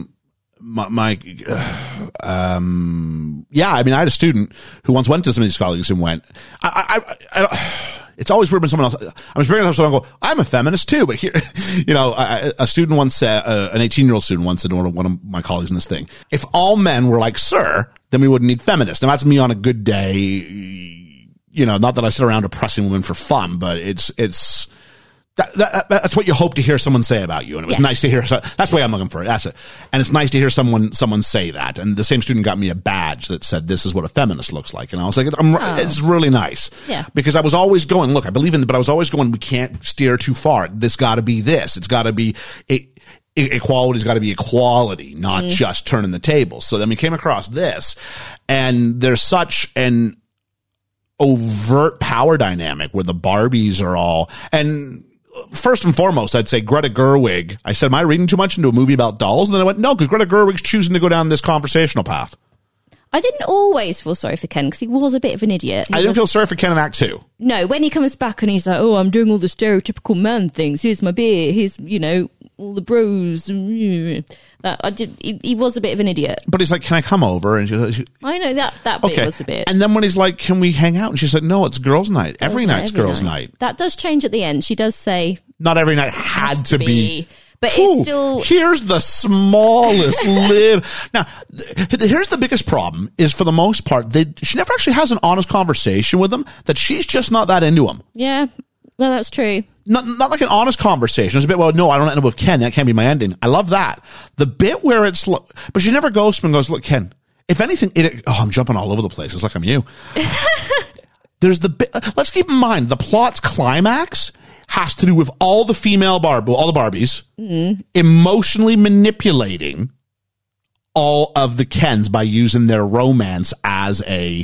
had a student who once went to some of these colleagues and went, it's always weird when someone else, I'm experiencing someone go, I'm a feminist too, but here, a student once said, an 18-year-old student once said to one of my colleagues in this thing, if all men were like Sir, then we wouldn't need feminists. And that's me on a good day, not that I sit around oppressing women for fun, but it's, that's what you hope to hear someone say about you. And it was nice to hear. That's the way I'm looking for it. That's it. And it's nice to hear someone say that. And the same student got me a badge that said, this is what a feminist looks like. And I was like, it's really nice. Yeah. Because I was always going, look, I believe in it, but I was always going, we can't steer too far. This got to be this. It's got to be equality's got to be equality, not just turning the tables. So then we came across this, and there's such an overt power dynamic where the Barbies are all, and first and foremost, I'd say Greta Gerwig. I said, am I reading too much into a movie about dolls? And then I went, no, because Greta Gerwig's choosing to go down this conversational path. I didn't always feel sorry for Ken because he was a bit of an idiot. I didn't feel sorry for Ken in Act 2. No, when he comes back and he's like, oh, I'm doing all the stereotypical man things. Here's my beer. Here's, all the bros. He was a bit of an idiot. But he's like, can I come over? And she I know that bit was a bit. And then when he's like, can we hang out? And she said, no, it's girls' night. Every night's girls' night. That does change at the end. She does say, not every night had to be. But it's still. Here's the smallest Now, here's the biggest problem is, for the most part, she never actually has an honest conversation with him, that she's just not that into him. Yeah, well, that's true. Not like an honest conversation. It's a bit, well, no, I don't end up with Ken. That can't be my ending. I love that. The bit where it's, but she never goes to him and goes, look, Ken, if anything, I'm jumping all over the place. It's like I'm you. There's the bit, let's keep in mind, the plot's climax has to do with all the all the Barbies emotionally manipulating all of the Kens by using their romance as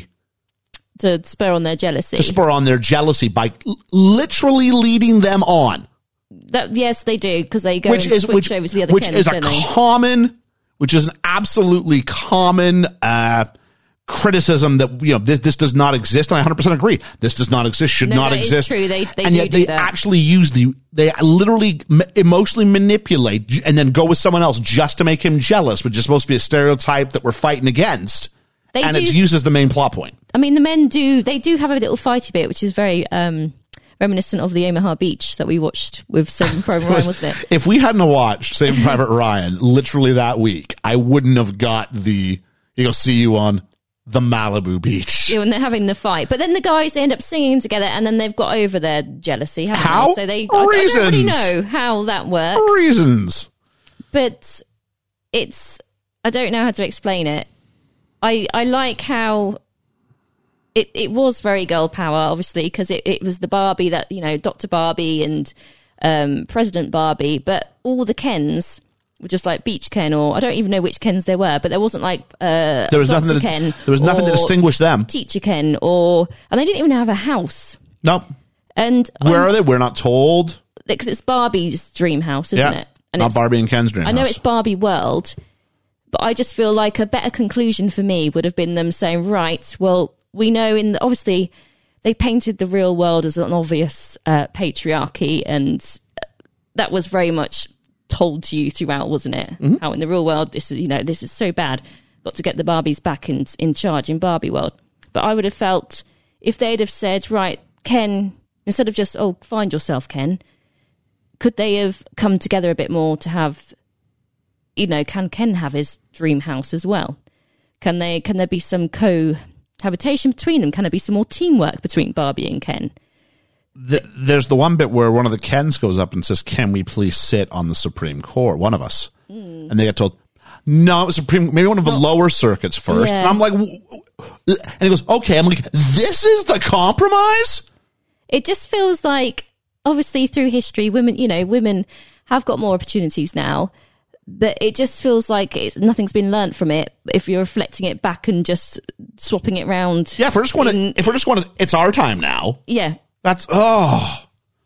to spur on their jealousy. To spur on their jealousy by literally leading them on. Yes, they do, because they go switch over to the other Kens, which is an absolutely common criticism that this does not exist, and I 100% agree. This does not exist, should not exist. True. They and yet they actually they literally emotionally manipulate and then go with someone else just to make him jealous, which is supposed to be a stereotype that we're fighting against. It's used as the main plot point. I mean, the men do have a little fighty bit, which is very reminiscent of the Omaha Beach that we watched with Saving Private Ryan, wasn't it? If we hadn't watched Saving Private Ryan literally that week, I wouldn't have got the, see you on the Malibu beach. Yeah, when they're having the fight. But then the guys, they end up singing together, and then they've got over their jealousy, haven't How? they? So I don't really Reasons. know how that works. Reasons. But I don't know how to explain it. I like how it was very girl power, obviously, because it was the Barbie that, Dr. Barbie and President Barbie, but all the Kens were just like Beach Ken, or I don't even know which Kens there were, but there wasn't like There was Dr. nothing. Ken There was nothing to or distinguish them. Teacher Ken, and they didn't even have a house. Nope. And Where are they? We're not told. because it's Barbie's dream house, isn't it? And not it's, Barbie and Ken's dream I know house. it's Barbie world, but I just feel like a better conclusion for me would have been them saying, right, well, we know obviously they painted the real world as an obvious patriarchy, and that was very much told to you throughout, wasn't it? Mm-hmm. How in the real world this is so bad. Got to get the Barbies back in charge in Barbie world. But I would have felt if they'd have said, right, Ken, instead of just, find yourself, Ken, could they have come together a bit more to have, can Ken have his dream house as well? Can there be some cohabitation between them? Can there be some more teamwork between Barbie and Ken? There's the one bit where one of the Kens goes up and says, "Can we please sit on the Supreme Court, one of us?" And they get told, "No, it was maybe one of the lower circuits first." Yeah. And I'm like, and he goes, "Okay." I'm like, "This is the compromise?" It just feels like, obviously through history, women have got more opportunities now, but it just feels like nothing's been learnt from it if you're reflecting it back and just swapping it around. Yeah, if we're just going to, it's our time now. Yeah. That's, I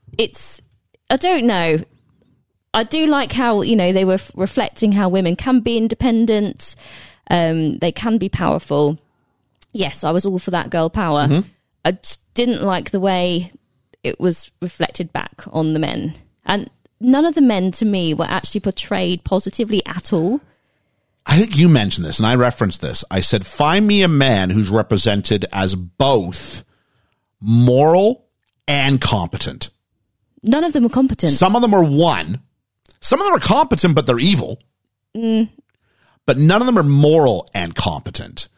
don't know. I do like how, they were reflecting how women can be independent. They can be powerful. Yes, I was all for that girl power. Mm-hmm. I just didn't like the way it was reflected back on the men. And none of the men, to me, were actually portrayed positively at all. I think you mentioned this, and I referenced this. I said, find me a man who's represented as both moral and competent. None of them were competent. Some of them are one. Some of them are competent, but they're evil. But none of them are moral and competent.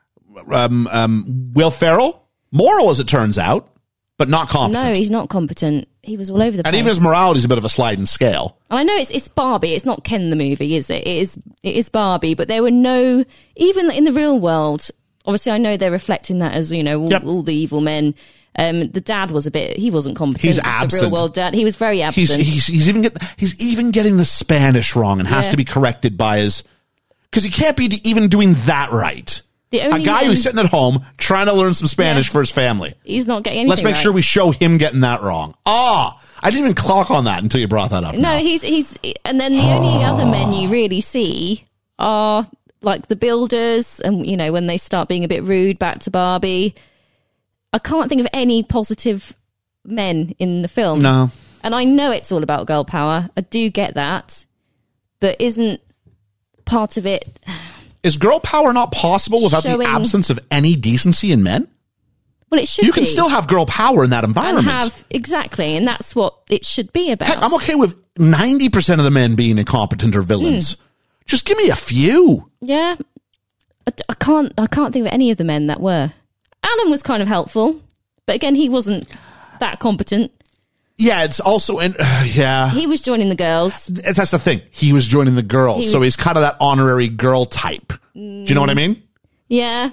Will Ferrell, moral as it turns out, but not competent. No, he's not competent. He was all over the place. And even his morality is a bit of a sliding scale. And I know it's Barbie. It's not Ken the movie, is it? It is Barbie. But there were no, even in the real world, obviously I know they're reflecting that as, all the evil men. The dad was he wasn't competent. He's absent. The real world dad. He was very absent. He's even getting the Spanish wrong and has to be corrected by because he can't be even doing that right. A guy who's sitting at home trying to learn some Spanish for his family. He's not getting anything Let's make sure we show him getting that wrong. I didn't even clock on that until you brought that up. No, he's and then the only other men you really see are like the builders, and when they start being a bit rude back to Barbie. I can't think of any positive men in the film. No. And I know it's all about girl power. I do get that. But isn't part of it... Is girl power not possible without the absence of any decency in men? Well, it should be. You can still have girl power in that environment. Exactly, and that's what it should be about. Heck, I'm okay with 90% of the men being incompetent or villains. Just give me a few. Yeah. I can't think of any of the men that were. Alan was kind of helpful, but again, he wasn't that competent. Yeah, it's also he was joining the girls. That's the thing. He was joining the girls, so he's kind of that honorary girl type. Do you know what I mean? Yeah.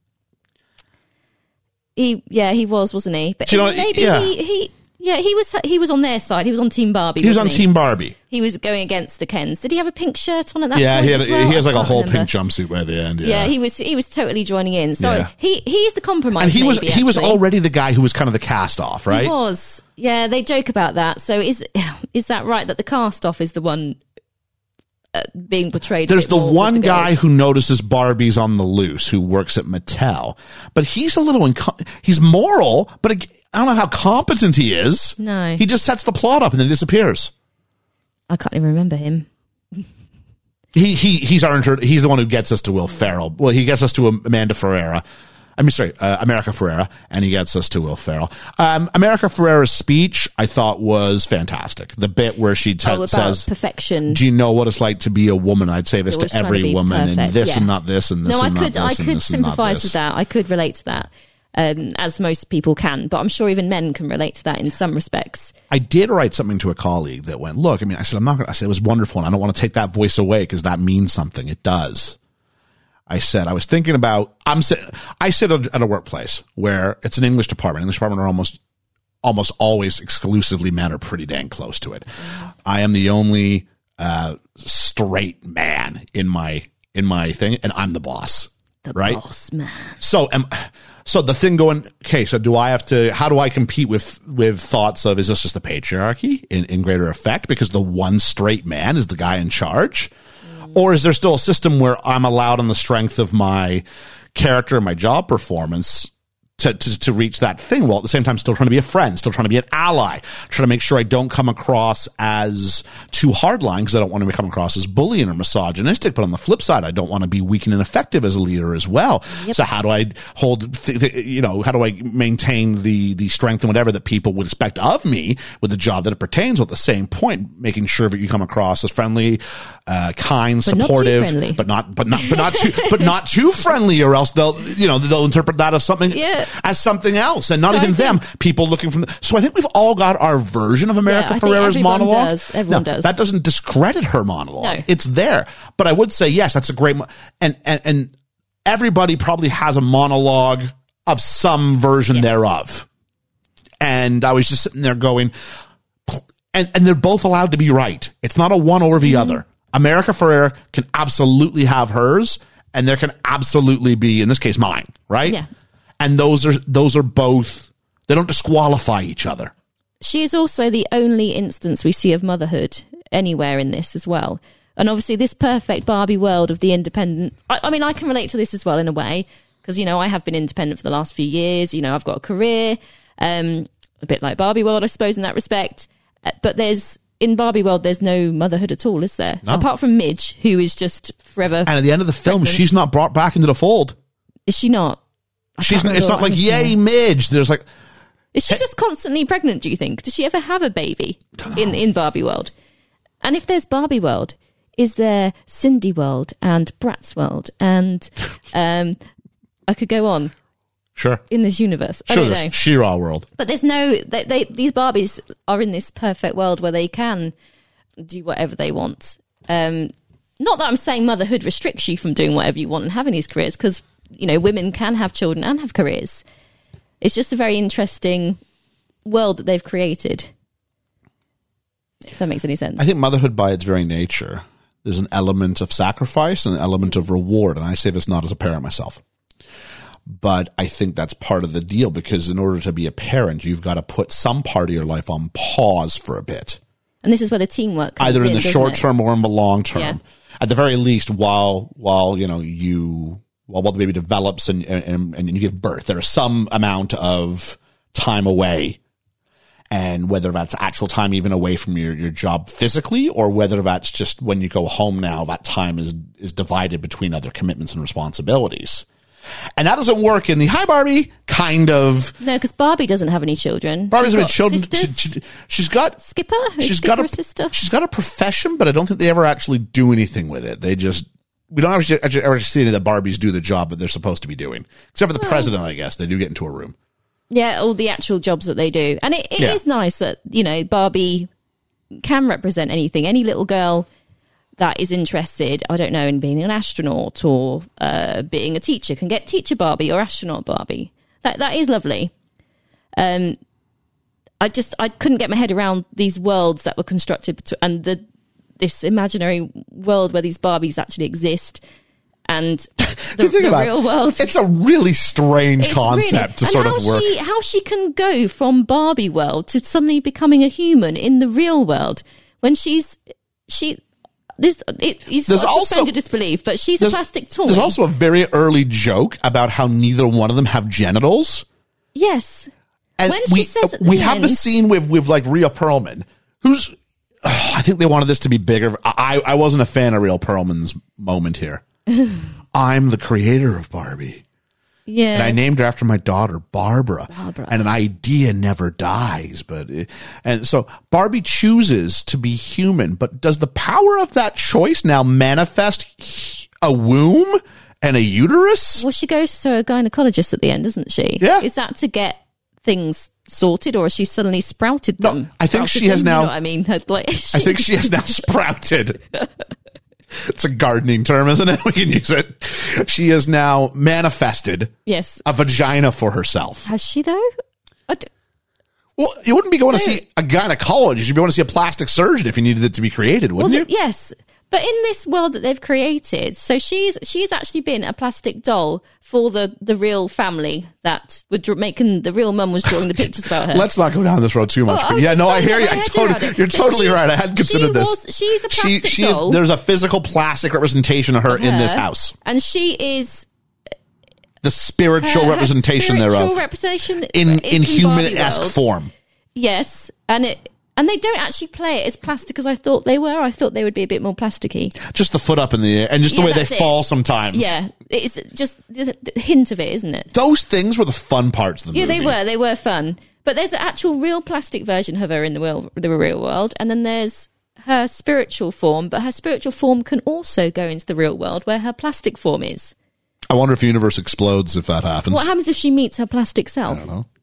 He was, wasn't he? But he was on their side. He was on Team Barbie. He was on Team Barbie. He was going against the Kens. Did he have a pink shirt on at that point? Yeah, he has like a whole pink jumpsuit by the end. Yeah, he was totally joining in. So he's the compromise. And he was already the guy who was kind of the cast off, right? He was. Yeah, they joke about that. So is that right that the cast off is the one being portrayed? There's the one guy who notices Barbie's on the loose, who works at Mattel, but he's a little he's moral, but I don't know how competent he is. No, he just sets the plot up and then disappears. I can't even remember him. He's the one who gets us to Will Ferrell. Well, he gets us to Amanda Ferreira. America Ferrera, and he gets us to Will Ferrell. America Ferrera's speech, I thought, was fantastic. The bit where she says, perfection. "Do you know what it's like to be a woman? I'd say this Always to every woman, perfect, and this and not this, and this and not this, I could sympathise with that. I could relate to that, as most people can. But I'm sure even men can relate to that in some respects. I did write something to a colleague that went, look, I mean, I said, I said, it was wonderful, and I don't want to take that voice away because that means something. It does. I said, I was thinking about, I sit at a workplace where it's an English department. English department are almost always exclusively men, or pretty dang close to it. I am the only straight man in my thing, and I'm the boss. Right? Boss man. So the thing going, okay, so how do I compete with thoughts of, is this just the patriarchy in greater effect because the one straight man is the guy in charge? Or is there still a system where I'm allowed on the strength of my character and my job performance to reach that thing, while at the same time still trying to be a friend, still trying to be an ally, trying to make sure I don't come across as too hardline because I don't want to come across as bullying or misogynistic. But on the flip side, I don't want to be weak and ineffective as a leader as well. Yep. So how do I how do I maintain the strength and whatever that people would expect of me with the job that it pertains, while at the same point making sure that you come across as friendly, kind, supportive, but not too friendly, or else they'll interpret that as something else, and not even them. People looking from. So I think we've all got our version of America Ferrera's monologue. Everyone does. That doesn't discredit her monologue. No. It's there, but I would say yes, that's a great. And everybody probably has a monologue of some version thereof. And I was just sitting there going, and they're both allowed to be right. It's not a one or the other. America Ferrera can absolutely have hers, and there can absolutely be, in this case, mine, right? Yeah. And those are both, they don't disqualify each other. She is also the only instance we see of motherhood anywhere in this as well. And obviously this perfect Barbie world of the independent, I mean, I can relate to this as well in a way, because, I have been independent for the last few years. I've got a career, a bit like Barbie world, I suppose, in that respect. But in Barbie world, there's no motherhood at all, is there? No. Apart from Midge, who is just forever. And at the end of the film, pregnant. She's not brought back into the fold. Is she not? It's not like, yay, Midge. There's like. Is she just constantly pregnant, do you think? Does she ever have a baby in Barbie world? And if there's Barbie world, is there Cindy world and Bratz world? And I could go on. Sure. In this universe. I don't know. She-Ra world. But there's no. These Barbies are in this perfect world where they can do whatever they want. Not that I'm saying motherhood restricts you from doing whatever you want and having these careers, because women can have children and have careers. It's just a very interesting world that they've created. If that makes any sense. I think motherhood, by its very nature, there's an element of sacrifice and an element of reward. And I say this not as a parent myself. But I think that's part of the deal, because in order to be a parent, you've got to put some part of your life on pause for a bit. And this is where the teamwork comes either in the short it? term or in the long term. Yeah. At the very least, while the baby develops and you give birth, there's some amount of time away. And whether that's actual time even away from your job physically, or whether that's just when you go home now, that time is divided between other commitments and responsibilities. And that doesn't work in the Hi Barbie kind of. No, because Barbie doesn't have any children. Barbie doesn't have children. She's got Skipper. She's got a sister. She's got a profession, but I don't think they ever actually do anything with it. We don't actually ever see any of the Barbies do the job that they're supposed to be doing, except for the president. I guess they do get into a room. Yeah, all the actual jobs that they do, and it is nice that Barbie can represent anything. Any little girl that is interested, I don't know, in being an astronaut or being a teacher can get Teacher Barbie or Astronaut Barbie. That is lovely. I couldn't get my head around these worlds that were constructed and this imaginary world where these Barbies actually exist and the real world. It's a really strange concept to sort of work. How she can go from Barbie world to suddenly becoming a human in the real world when you suspend your disbelief, but she's a plastic toy. There's also a very early joke about how neither one of them have genitals. Yes. And we have the scene with like Rhea Perlman, who's, I think they wanted this to be bigger. I wasn't a fan of Rhea Perlman's moment here. I'm the creator of Barbie. Yes. And I named her after my daughter, Barbara. Barbara. And an idea never dies. And so Barbie chooses to be human, but does the power of that choice now manifest a womb and a uterus? Well, she goes to a gynecologist at the end, doesn't she? Yeah. Is that to get things sorted, or has she suddenly sprouted them? No, I think Sprouted she has them, now. You know what I mean, like, I think she has now sprouted. It's a gardening term, isn't it? We can use it. She has now manifested yes. a vagina for herself. Has she though? Well, you wouldn't be going to see a gynecologist. You'd be going to see a plastic surgeon if you needed it to be created, wouldn't you? Yes. But in this world that they've created, so she's actually been a plastic doll for the real family that would making the real mum was drawing the pictures about her. Let's not go down this road too much. Well, But I yeah, was no, I just hear you. trying to get my head around it. You're So totally right. I hadn't considered this. She's a plastic doll. There's a physical plastic representation of her in this her, house. and she is The spiritual her representation spiritual thereof. representation In Barbie human-esque world. form. Yes, and they don't actually play it as plastic as I thought they were. I thought they would be a bit more plasticky. Just the foot up in the air and just the Yeah, way they that's it. fall sometimes. Yeah, it's just the hint of it, isn't it? Those things were the fun parts of the Yeah, movie. they were fun. But there's an actual real plastic version of her in the real world, and then there's her spiritual form, but her spiritual form can also go into the real world where her plastic form is. I wonder if the universe explodes if that happens. What happens if she meets her plastic self? I don't know.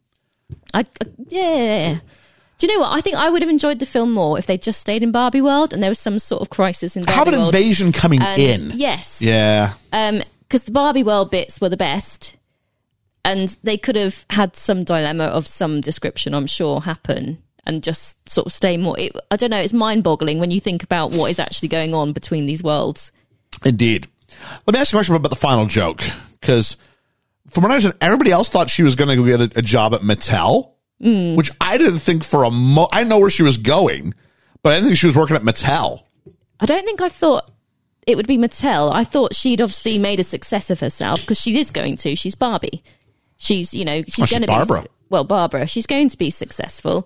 Yeah. Do you know what? I think I would have enjoyed the film more if they just stayed in Barbie world and there was some sort of crisis in Barbie How about world. invasion coming And- in? Yes. Yeah. Because the Barbie world bits were the best, and they could have had some dilemma of some description, I'm sure, happen and just sort of stay more. I don't know. It's mind-boggling when you think about what is actually going on between these worlds. Indeed. Let me ask you a question about the final joke, because from what I understand, everybody else thought she was going to go get a job at Mattel, which I didn't think for a I know where she was going, but I didn't think she was working at Mattel. I don't think I thought it would be Mattel. I thought she'd obviously made a success of herself because she is going to. She's Barbie. She's going to be Barbara. Barbara. She's going to be successful.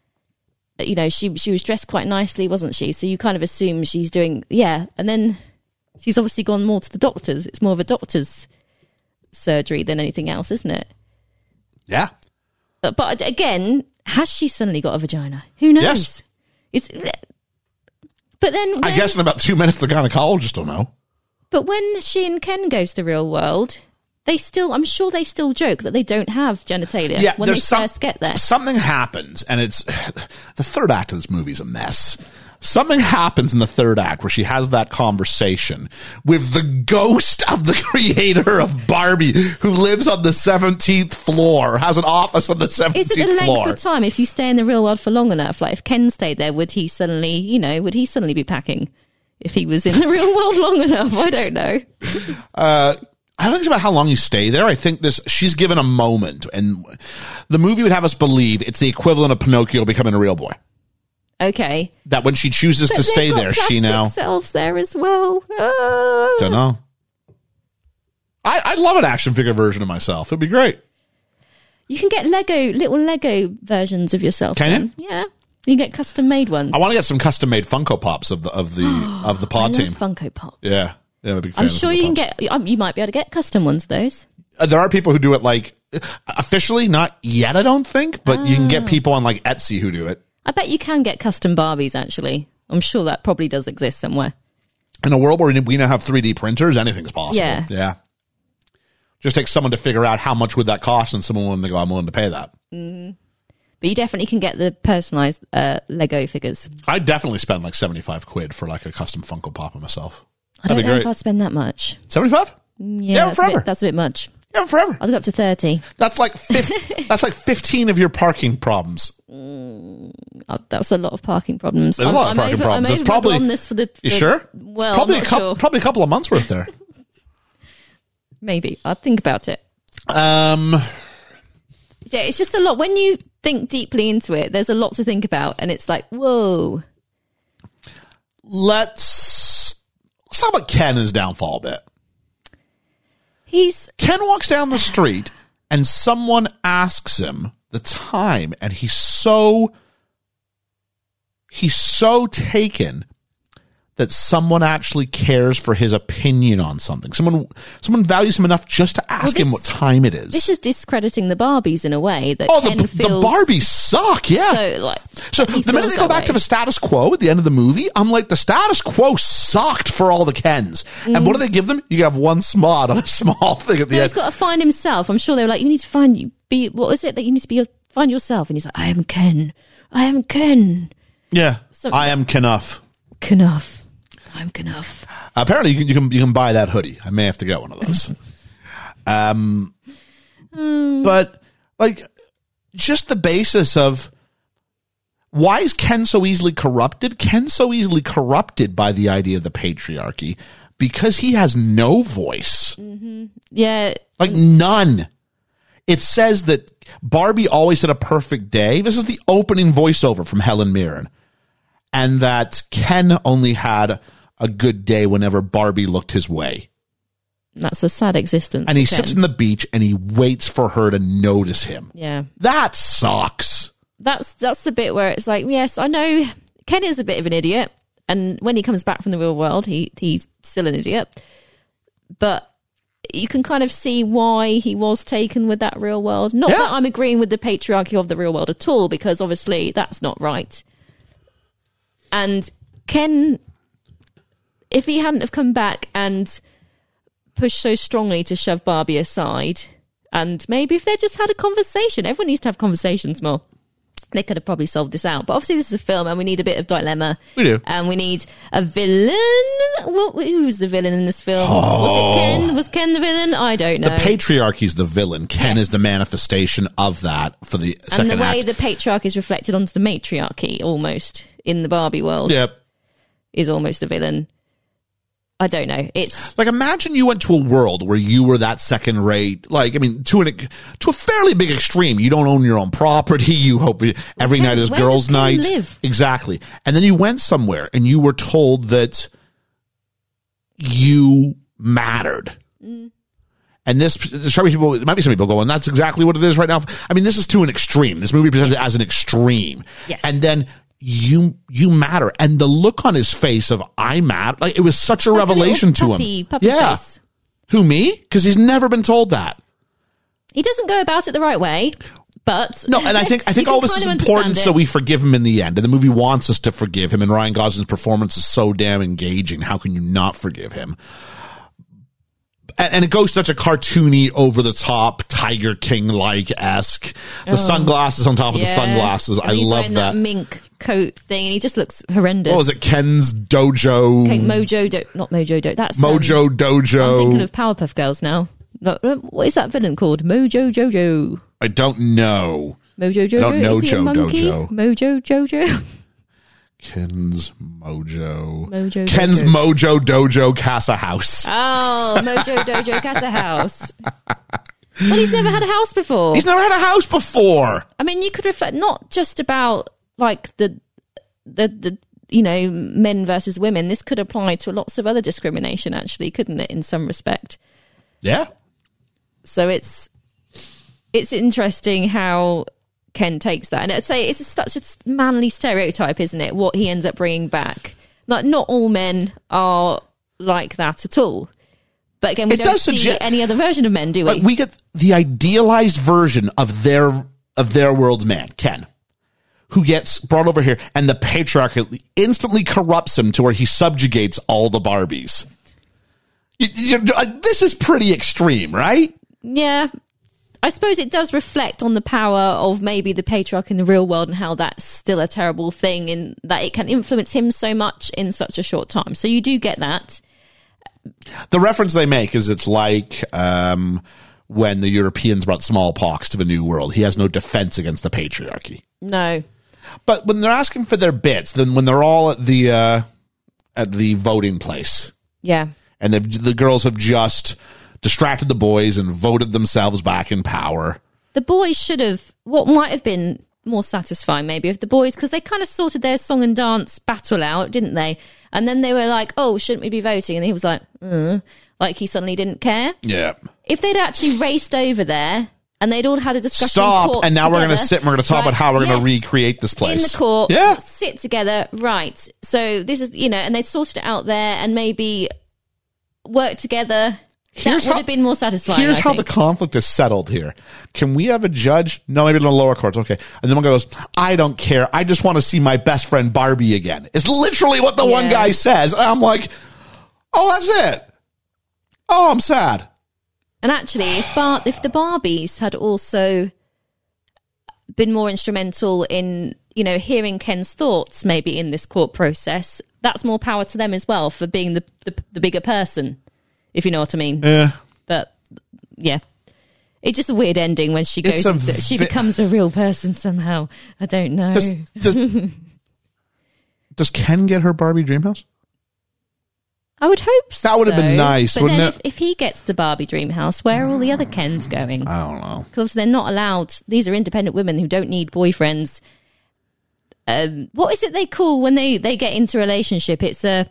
She was dressed quite nicely, wasn't she? So you kind of assume she's doing, yeah. And then she's obviously gone more to the doctors. It's more of a doctor's surgery than anything else, isn't it? Yeah. But again, has she suddenly got a vagina? Who knows? Yes. But then, I guess in about 2 minutes, the gynecologist will know. But when she and Ken goes to the real world, I'm sure they still joke that they don't have genitalia when they first get there. Something happens, and it's the third act of this movie is a mess. Something happens in the third act where she has that conversation with the ghost of the creator of Barbie, who lives on the 17th floor, has an office on the 17th Is it the length floor. of time if you stay in the real world for long enough? Like if Ken stayed there, would he suddenly be packing? If he was in the real world long enough, I don't know. I don't think it's about how long you stay there. I think she's given a moment, and the movie would have us believe it's the equivalent of Pinocchio becoming a real boy. Okay, That when she chooses to stay there, she now selves there as well. don't know. I'd love an action figure version of myself. It'd be great. You can get little Lego versions of yourself. Can you? Yeah, you can get custom made ones. I want to get some custom made Funko Pops of the pod I team. love Funko Pops. Yeah, I'm a big fan. I'm of sure Funko you can Pops. get. You might be able to get custom ones of those. There are people who do it like officially, not yet. I don't think, but you can get people on like Etsy who do it. I bet you can get custom Barbies. Actually, I'm sure that probably does exist somewhere. In a world where we now have 3D printers, anything's possible. Yeah. Just takes someone to figure out how much would that cost, and someone willing to go, I'm willing to pay that. But you definitely can get the personalized Lego figures. I'd definitely spend like 75 quid for like a custom Funko Pop of myself. I That'd don't be know great. if I'd spend that much. 75? Yeah, forever. That's a bit much. Yeah, forever. I'll go up to 30. That's like 15 of your parking problems. That's a lot of parking problems. There's a lot of parking problems. I'm It's probably on this for the. You sure? Well, probably I'm not sure. probably a couple of months worth there. Maybe I'll think about it. Um, Yeah, it's just a lot. When you think deeply into it, there's a lot to think about, and it's like, whoa. let's talk about Ken and his downfall a bit. Ken walks down the street and someone asks him the time, and he's so taken that someone actually cares for his opinion on something. Someone values him enough just to ask him what time it is. This is discrediting the Barbies in a way that Ken the feels... Barbies suck, yeah. So the minute they go back to the status quo at the end of the movie, I'm like, the status quo sucked for all the Kens. And what do they give them? You have one smod on a small thing at the end. He's got to find himself. I'm sure they were like, you need to find yourself? And he's like, I am Ken. I am Ken. Yeah. I am Kenough. Kenough. I'm Kenough. Apparently, you can buy that hoodie. I may have to get one of those. But like, just the basis of why is Ken so easily corrupted? Ken's so easily corrupted by the idea of the patriarchy because he has no voice. Mm-hmm. Yeah, like none. It says that Barbie always had a perfect day. This is the opening voiceover from Helen Mirren, and that Ken only had a good day whenever Barbie looked his way. That's a sad existence. And he sits on the beach and he waits for her to notice him. Yeah. That sucks. That's the bit where it's like, yes, I know Ken is a bit of an idiot. And when he comes back from the real world, he's still an idiot. But you can kind of see why he was taken with that real world. Not that I'm agreeing with the patriarchy of the real world at all, because obviously that's not right. And Ken... if he hadn't have come back and pushed so strongly to shove Barbie aside, and maybe if they just had a conversation, everyone needs to have conversations more, they could have probably solved this out. But obviously this is a film and we need a bit of dilemma. We do. And we need a villain. Who's the villain in this film? Was it Ken? Was Ken the villain? I don't know. The patriarchy's the villain. Ken is the manifestation of that for the second act. And the way the patriarchy is reflected onto the matriarchy, almost, in the Barbie world, is almost a villain. I don't know. It's like, imagine you went to a world where you were that second rate, like, I mean, to a fairly big extreme. You don't own your own property. You hope every night is girls' night. Live? Exactly. And then you went somewhere and you were told that you mattered. And there's probably people, there might be some people going, that's exactly what it is right now. I mean, this is to an extreme. This movie presents it as an extreme. Yes. And then you matter, and the look on his face of I matter, like, it was such a revelation to him. Puppy face. Who, me? Because he's never been told that. He doesn't go about it the right way, but no. And I think all this is important, so we forgive him in the end. And the movie wants us to forgive him. And Ryan Gosling's performance is so damn engaging. How can you not forgive him? And it goes such a cartoony, over the top, Tiger King like-esque. The sunglasses on top of the sunglasses. And I love that mink coat thing, and he just looks horrendous. What was it? Ken's Dojo. Not Mojo Dojo. That's Mojo Dojo. I'm thinking of Powerpuff Girls now. No, what is that villain called? Mojo Jojo. I don't know. Mojo Jojo. I don't know is he a monkey? Dojo. Mojo Jojo. Ken's Mojo. Ken's Mojo Dojo Casa House. Oh, Mojo Dojo Casa House. Well, he's never had a house before. He's never had a house before. I mean, you could reflect not just about like the you know, men versus women. This could apply to lots of other discrimination, actually, couldn't it? In some respect. Yeah. So it's interesting how Ken takes that, and I'd say it's such a manly stereotype, isn't it? What he ends up bringing back. Like, not all men are like that at all. But again, we don't see any other version of men, do we? Like, we get the idealized version of their world's man, Ken, who gets brought over here, and the patriarchy instantly corrupts him to where he subjugates all the Barbies. This is pretty extreme, right? Yeah. I suppose it does reflect on the power of maybe the patriarch in the real world, and how that's still a terrible thing, in that it can influence him so much in such a short time. So you do get that. The reference they make is it's like when the Europeans brought smallpox to the New World. He has no defense against the patriarchy. No. But when they're asking for their bits, then when they're all at the voting place. Yeah. And the girls have just distracted the boys and voted themselves back in power. The boys should have, what might have been more satisfying maybe if the boys, because they kind of sorted their song and dance battle out, didn't they? And then they were like, oh, shouldn't we be voting? And he was like he suddenly didn't care. Yeah. If they'd actually raced over there And they'd all had a discussion. Stop. And now we're going to sit and we're going to talk about how we're going to Yes. recreate this place. In the court, Yeah. sit together, right. So this is, and they'd sorted it out there and maybe work together. That would have been more satisfying. Here's I how think. the conflict is settled here. Can we have a judge? No, maybe in the lower courts. Okay. And then one guy goes, I don't care. I just want to see my best friend Barbie again. It's literally what the one guy says. And I'm like, oh, that's it. Oh, I'm sad. And actually, if the Barbies had also been more instrumental in, hearing Ken's thoughts maybe in this court process, that's more power to them as well for being the bigger person, if you know what I mean. Yeah. But, yeah. It's just a weird ending when she goes she becomes a real person somehow. I don't know. Does Ken get her Barbie dream house? I would hope so. That would have been nice, but wouldn't then it? If he gets the Barbie dream house, where are all the other Kens going? I don't know. Because they're not allowed. These are independent women who don't need boyfriends. What is it they call when they get into a relationship? It's a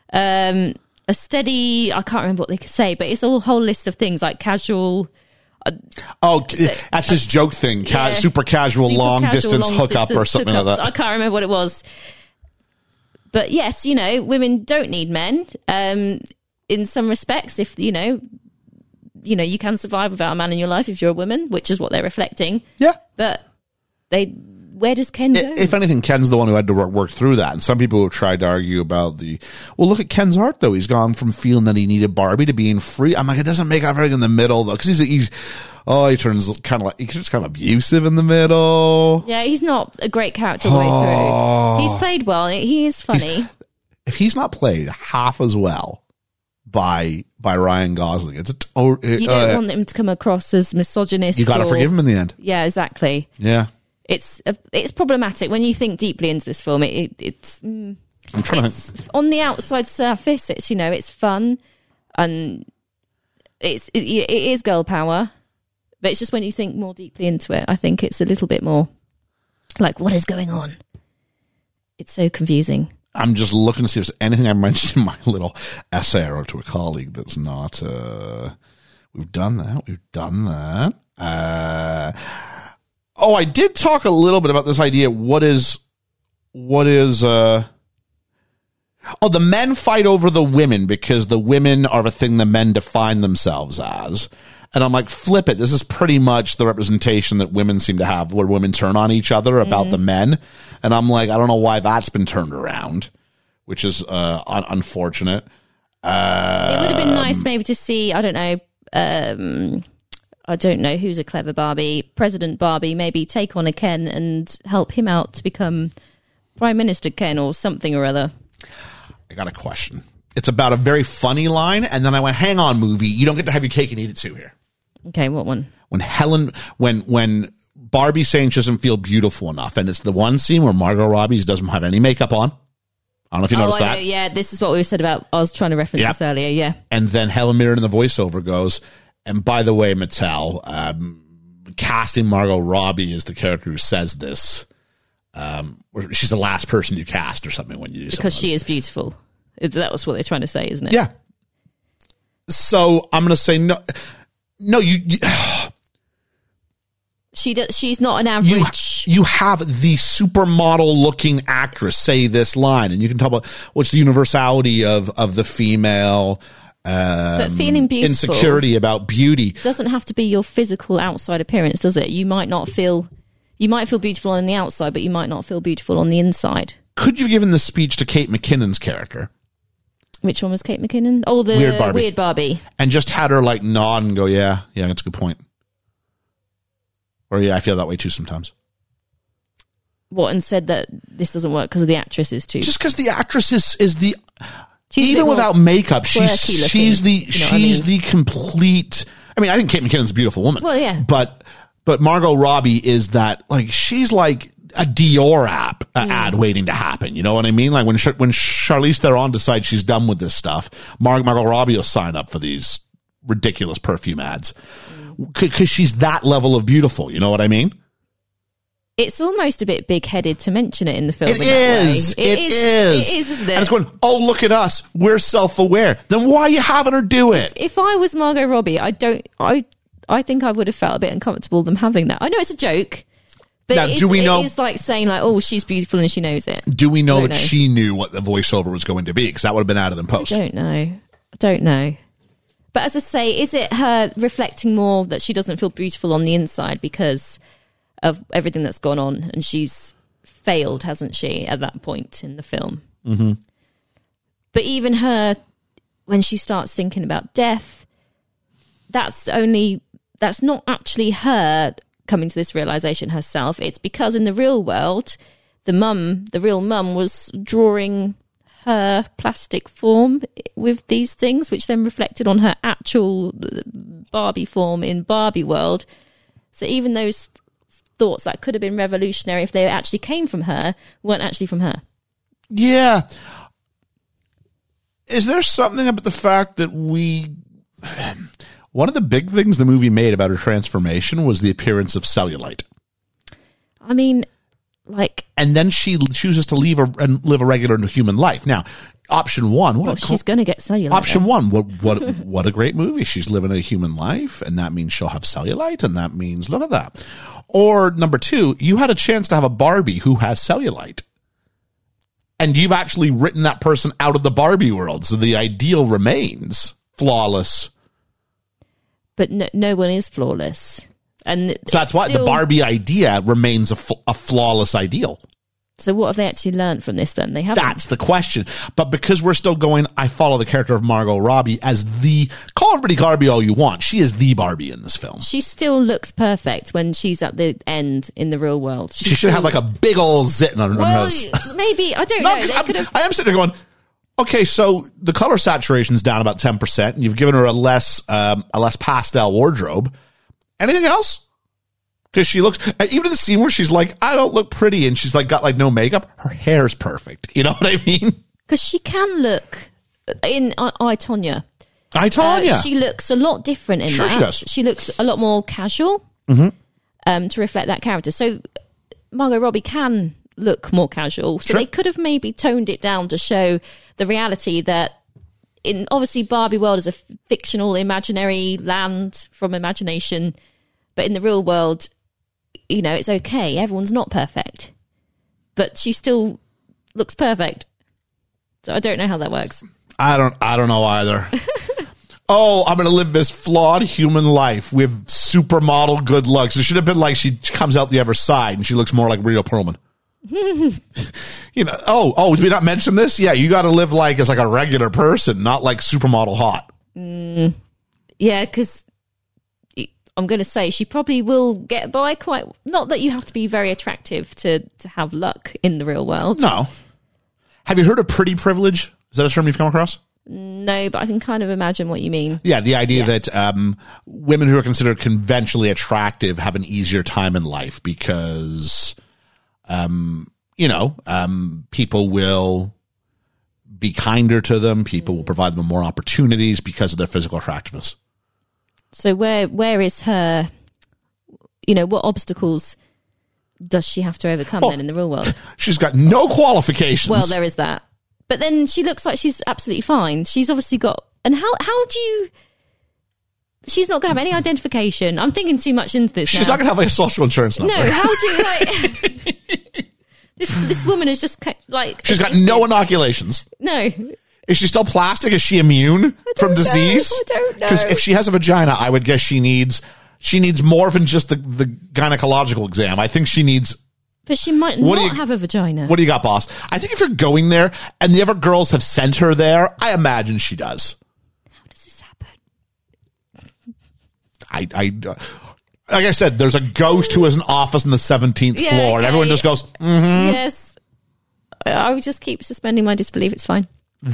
steady. I can't remember what they could say, but it's a whole list of things like casual. That's his joke thing. Super casual, long distance hookup or something like that. I can't remember what it was. But yes, women don't need men. In some respects, if you can survive without a man in your life if you're a woman, which is what they're reflecting. Yeah. But where does Ken go? If anything, Ken's the one who had to work through that. And some people have tried to argue about look at Ken's art though. He's gone from feeling that he needed Barbie to being free. I'm like, it doesn't make everything in the middle though. Cause he turns kind of abusive in the middle. Yeah, he's not a great character all the way through. He's played well. He is funny. If he's not played half as well by Ryan Gosling, you don't want him to come across as misogynist. You got to forgive him in the end. Yeah, exactly. Yeah. It's problematic when you think deeply into this film. It's I'm trying to think. On the outside surface, it's fun and it is girl power. But it's just when you think more deeply into it, I think it's a little bit more like, what is going on? It's so confusing. I'm just looking to see if there's anything I mentioned in my little essay I wrote to a colleague that's not. We've done that. I did talk a little bit about this idea. What is? The men fight over the women because the women are the thing the men define themselves as. And I'm like, flip it. This is pretty much the representation that women seem to have, where women turn on each other about the men. And I'm like, I don't know why that's been turned around, which is unfortunate. It would have been nice maybe to see, I don't know who's a clever Barbie, President Barbie, maybe take on a Ken and help him out to become Prime Minister Ken or something or other. I got a question. It's about a very funny line, and then I went, hang on, movie, you don't get to have your cake and eat it too here. Okay, what one? When Barbie's saying she doesn't feel beautiful enough, and it's the one scene where Margot Robbie doesn't have any makeup on. I don't know if you noticed that. Yeah, this is what we said about, I was trying to reference this earlier, yeah. And then Helen Mirren in the voiceover goes, and by the way, Mattel, casting Margot Robbie as the character who says this, she's the last person you cast or something when you do because she is beautiful. That was what they're trying to say, isn't it? Yeah. So I'm going to say no. She's not an average. You have the supermodel looking actress say this line, and you can talk about what's the universality of the female. But feeling beautiful, insecurity about beauty doesn't have to be your physical outside appearance, does it? You might feel beautiful on the outside, but you might not feel beautiful on the inside. Could you have given the speech to Kate McKinnon's character? Which one was Kate McKinnon? Oh, the Weird Barbie. And just had her like nod and go, yeah, that's a good point. Or yeah, I feel that way too sometimes. What, and said that this doesn't work because of the actresses too? Just because the actress is the... She's even without makeup, she's the complete... I mean, I think Kate McKinnon's a beautiful woman. Well, yeah. But Margot Robbie is that, like, she's like a Dior ad waiting to happen. You know what I mean? Like when Charlize Theron decides she's done with this stuff, Margot Robbie will sign up for these ridiculous perfume ads because she's that level of beautiful. You know what I mean? It's almost a bit big-headed to mention it in the film. It is, isn't it? And it's going, oh, look at us. We're self-aware. Then why are you having her do it? If I was Margot Robbie, I I think I would have felt a bit uncomfortable them having that. I know it's a joke, but Now, do we know- it is like saying like, oh, she's beautiful and she knows it. Do we know Don't that know. she knew what the voiceover was going to be? Because that would have been added in post. I don't know. But as I say, is it her reflecting more that she doesn't feel beautiful on the inside because of everything that's gone on, and she's failed, hasn't she, at that point in the film? Mm-hmm. But even her, when she starts thinking about death, that's not actually her coming to this realization herself. It's because in the real world, the real mum was drawing her plastic form with these things, which then reflected on her actual Barbie form in Barbie world. So even those thoughts that could have been revolutionary if they actually came from her weren't actually from her. Yeah. Is there something about the fact that one of the big things the movie made about her transformation was the appearance of cellulite? I mean, like... And then she chooses to live a regular human life. Now, option one... she's going to get cellulite. Option one, what a great movie. She's living a human life, and that means she'll have cellulite, and that means, look at that. Or number two, you had a chance to have a Barbie who has cellulite. And you've actually written that person out of the Barbie world, so the ideal remains flawless. But no one is flawless. And so that's why the Barbie idea remains a flawless ideal. So what have they actually learned from this then? They haven't. That's the question. But because we're still going, I follow the character of Margot Robbie as call everybody Barbie all you want. She is the Barbie in this film. She still looks perfect when she's at the end in the real world. She should have like a big old zit on her nose. Maybe, I don't know. I am sitting there going, okay, so the color saturation's down about 10%, and you've given her a less pastel wardrobe. Anything else? Because she looks, even in the scene where she's like, I don't look pretty, and she's like got like no makeup, her hair's perfect. You know what I mean? Because she can look in I, Tonya. She looks a lot different in that. She does. She looks a lot more casual to reflect that character. So Margot Robbie can look more casual. So they could have maybe toned it down to show the reality that obviously Barbie world is a fictional, imaginary land from imagination. But in the real world, you know, it's okay. Everyone's not perfect. But she still looks perfect. So I don't know how that works. I don't know either. Oh, I'm going to live this flawed human life with supermodel good looks. It should have been like she comes out the other side and she looks more like Rhea Perlman. You know, oh, did we not mention this? Yeah, you got to live like as like a regular person, not like supermodel hot. Yeah, because I'm going to say she probably will get by quite... Not that you have to be very attractive to have luck in the real world. No. Have you heard of pretty privilege? Is that a term you've come across? No, but I can kind of imagine what you mean. Yeah, the idea that women who are considered conventionally attractive have an easier time in life because, people will be kinder to them. People will provide them more opportunities because of their physical attractiveness. So where is her, what obstacles does she have to overcome then in the real world? She's got no qualifications. Well, there is that. But then she looks like she's absolutely fine. She's obviously got... And how do you... She's not going to have any identification. I'm thinking too much into this. She's not going to have like a social insurance number. No, how do you like... this woman is just like... She's got no inoculations. No. Is she still plastic? Is she immune from disease? I don't know. Because if she has a vagina, I would guess she needs more than just the gynecological exam. I think she needs... But she might not have a vagina. What do you got, boss? I think if you're going there and the other girls have sent her there, I imagine she does. How does this happen? Like I said, there's a ghost who has an office on the 17th floor, and everyone just goes, mm-hmm. Yes. I would just keep suspending my disbelief. It's fine.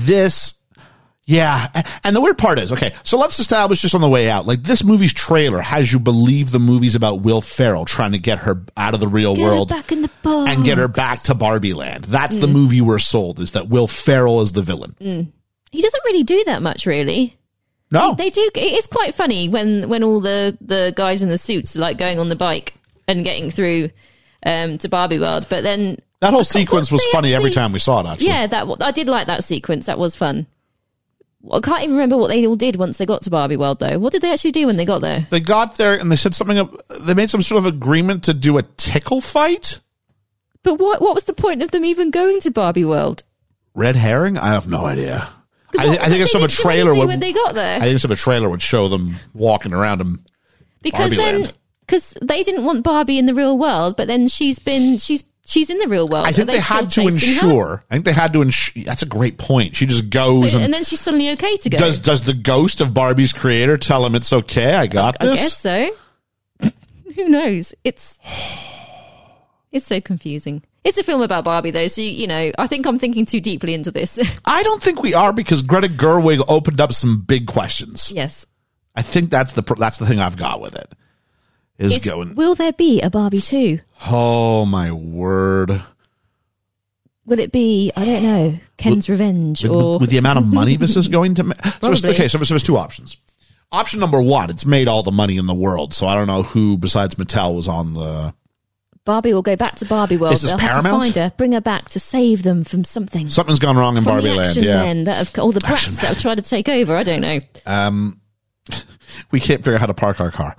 Yeah. And the weird part is, okay, so let's establish just on the way out, like this movie's trailer has you believe the movie's about Will Ferrell trying to get her out of the real world back in the box. And get her back to Barbie Land. That's the movie we're sold, is that Will Ferrell is the villain. He doesn't really do that much, really. No. They do. It's quite funny when all the guys in the suits are like going on the bike and getting through to Barbie World. But then that whole sequence was funny every time we saw it, actually. Yeah, I did like that sequence. That was fun. I can't even remember what they all did once they got to Barbie World, though. What did they actually do when they got there? They got there and they said they made some sort of agreement to do a tickle fight? But what was the point of them even going to Barbie World? Red herring? I have no idea. I think They some of a didn't do trailer anything would. when they got there. I think some of a trailer would show them walking around them. Because Barbie then, Land. because they didn't want Barbie in the real world, but then she's in the real world. I think they had to ensure. I think they had to ensure. That's a great point. She just goes and then she's suddenly okay to go. Does the ghost of Barbie's creator tell him it's okay? I got I this. guess so. Who knows? It's so confusing. It's a film about Barbie, though, so I think I'm thinking too deeply into this. I don't think we are, because Greta Gerwig opened up some big questions. Yes. I think that's the thing I've got with it. Will there be a Barbie 2? Oh my word! Will it be, I don't know, Ken's Revenge? With the amount of money this is going to make. So Probably. there's two options. Option number one, it's made all the money in the world, so I don't know who besides Mattel was on the. Barbie will go back to Barbie World. Is this They'll Paramount? have to find her, bring her back to save them from something. Something's gone wrong in From Barbie the Land, action yeah. men that have, all the brats Action that have tried to take over. I don't know. We can't figure out how to park our car.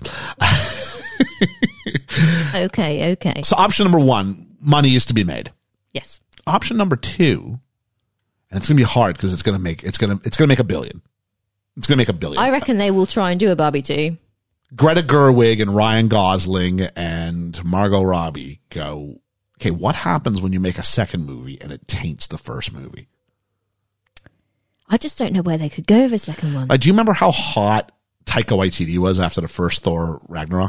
Okay. So option number one, money is to be made. Yes. Option number two, and it's going to be hard because it's going to make $1 billion. It's going to make $1 billion. I reckon they will try and do a Barbie 2. Greta Gerwig and Ryan Gosling and Margot Robbie go, okay, what happens when you make a second movie and it taints the first movie? I just don't know where they could go with a second one. Do you remember how hot Taika Waititi was after the first Thor Ragnarok?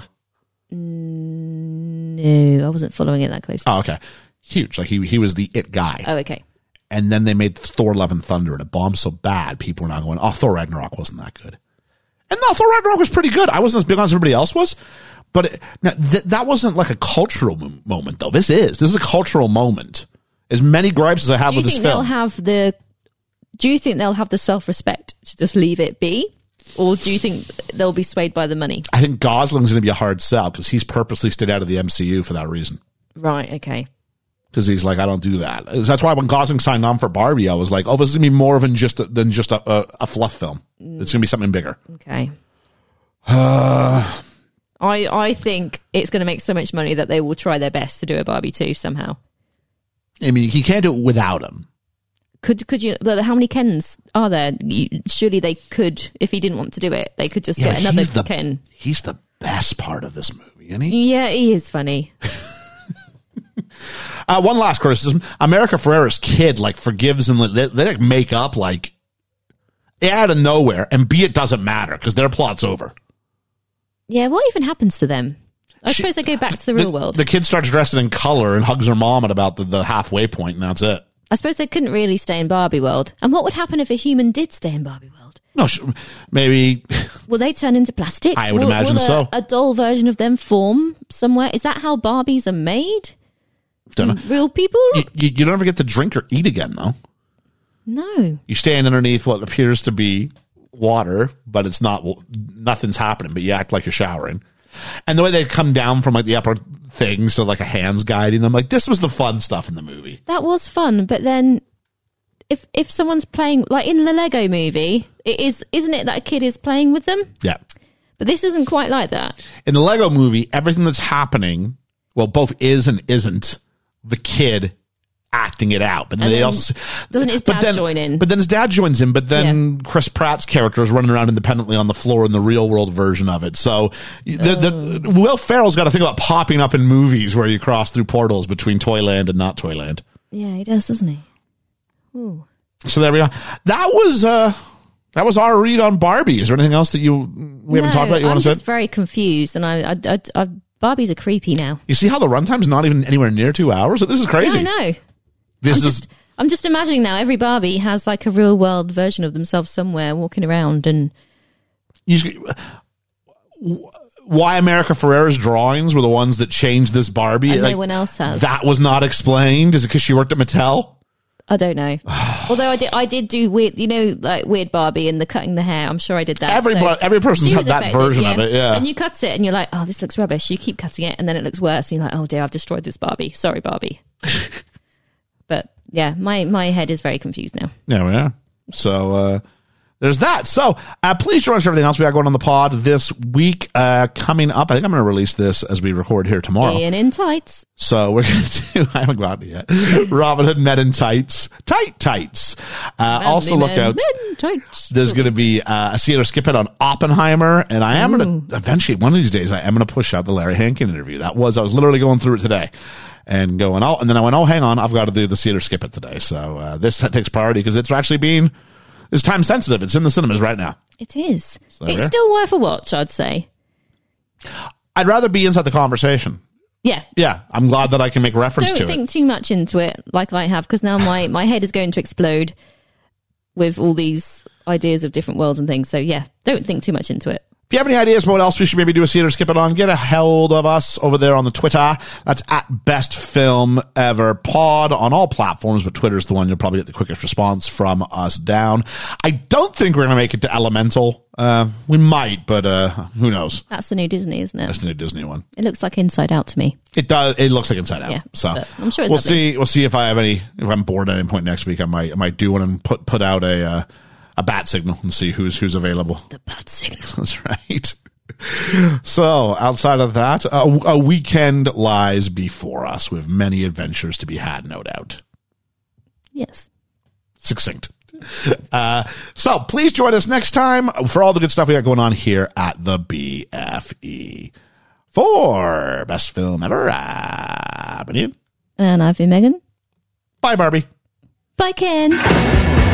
No, I wasn't following it that closely. Oh, okay. Huge. Like he was the it guy. Oh, okay. And then they made Thor Love and Thunder and it bombed so bad, people were now going, oh, Thor Ragnarok wasn't that good. And no, Thor Ragnarok was pretty good. I wasn't as big on as everybody else was. But that wasn't like a cultural moment, though. This is a cultural moment. As many gripes as I have with this film. Do you think they'll have the self-respect to just leave it be? Or do you think they'll be swayed by the money? I think Gosling's going to be a hard sell because he's purposely stayed out of the MCU for that reason. Right, okay. Because he's like, I don't do that. That's why when Gosling signed on for Barbie, I was like, oh, this is going to be more than just a fluff film. It's going to be something bigger. Okay. I think it's going to make so much money that they will try their best to do a Barbie 2 somehow. I mean, he can't do it without him. Could you? How many Kens are there? Surely they could, if he didn't want to do it, they could just get another Ken. He's the best part of this movie, isn't he? Yeah, he is funny. One last criticism: America Ferrera's kid forgives and they make up A, out of nowhere, and B, it doesn't matter because their plot's over. Yeah, what even happens to them? I suppose they go back to the real world. The kid starts dressing in color and hugs her mom at about the halfway point, and that's it. I suppose they couldn't really stay in Barbie World. And what would happen if a human did stay in Barbie World? No, maybe. Will they turn into plastic? I would imagine so. A doll version of them form somewhere? Is that how Barbies are made? Don't know. Real people? You don't ever get to drink or eat again, though. No. You stand underneath what appears to be water, but it's not. Nothing's happening, but you act like you're showering. And the way they come down from the upper thing, so a hand's guiding them, this was the fun stuff in the movie. That was fun, but then if someone's playing, in the Lego movie, isn't it that a kid is playing with them? Yeah. But this isn't quite like that. In the Lego movie, everything that's happening, both is and isn't the kid acting it out, but they also doesn't his dad join in? But then his dad joins in. But then Chris Pratt's character is running around independently on the floor in the real world version of it. So Will Ferrell's got to think about popping up in movies where you cross through portals between Toyland and not Toyland. Yeah, he does, doesn't he? Ooh. So there we are. That was our read on Barbie. Is there anything else that we haven't talked about? You want to say? I'm just very confused, and I Barbies are creepy now. You see how the runtime's not even anywhere near 2 hours? This is crazy. Yeah, I know. I'm just imagining now every Barbie has a real world version of themselves somewhere walking around and why America Ferrera's drawings were the ones that changed this Barbie. And no one else has. That was not explained. Is it because she worked at Mattel? I don't know. Although I did do weird, weird Barbie and the cutting the hair. I'm sure I did that. Every person's had that version of it, yeah. And you cut it and you're like, oh, this looks rubbish. You keep cutting it and then it looks worse. And you're like, oh dear, I've destroyed this Barbie. Sorry, Barbie. But yeah, my head is very confused now. Yeah, we are. So there's that. So please join us for everything else we got going on the pod this week. Coming up, I think I'm going to release this as we record here tomorrow. Ian in tights. So we're going to do, I haven't gotten it yet, Robin Hood Men in Tights. Tights. Also look out. There's going to be a See It or Skip It on Oppenheimer. And I am going to, eventually, one of these days, I am going to push out the Larry Hankin interview. I was literally going through it today. And going, and then I went, hang on, I've got to do the See It or Skip It today. So that takes priority because it's actually it's time sensitive. It's in the cinemas right now. It is. So it's still worth a watch, I'd say. I'd rather be inside the conversation. Yeah. Yeah. I'm glad that I can make reference to it. Don't think too much into it like I have, because now my head is going to explode with all these ideas of different worlds and things. So yeah, don't think too much into it. If you have any ideas about what else we should maybe do a See It or Skip It on, get a hold of us over there on the Twitter. That's at Best Film Ever Pod on all platforms, but Twitter's the one you'll probably get the quickest response from us down. I don't think we're going to make it to Elemental. We might, but who knows? That's the new Disney, isn't it? That's the new Disney one. It looks like Inside Out to me. It does. It looks like Inside Out. Yeah, so I'm sure it's we'll see. We'll see if I'm bored at any point next week. I might do one and put out a bat signal and see who's available. The bat signal. That's right. So outside of that, a weekend lies before us with many adventures to be had, no doubt. Yes. Succinct. So please join us next time for all the good stuff we got going on here at the BFE. For Best Film Ever, I've been Ian. And I've been Megan. Bye, Barbie. Bye, Ken.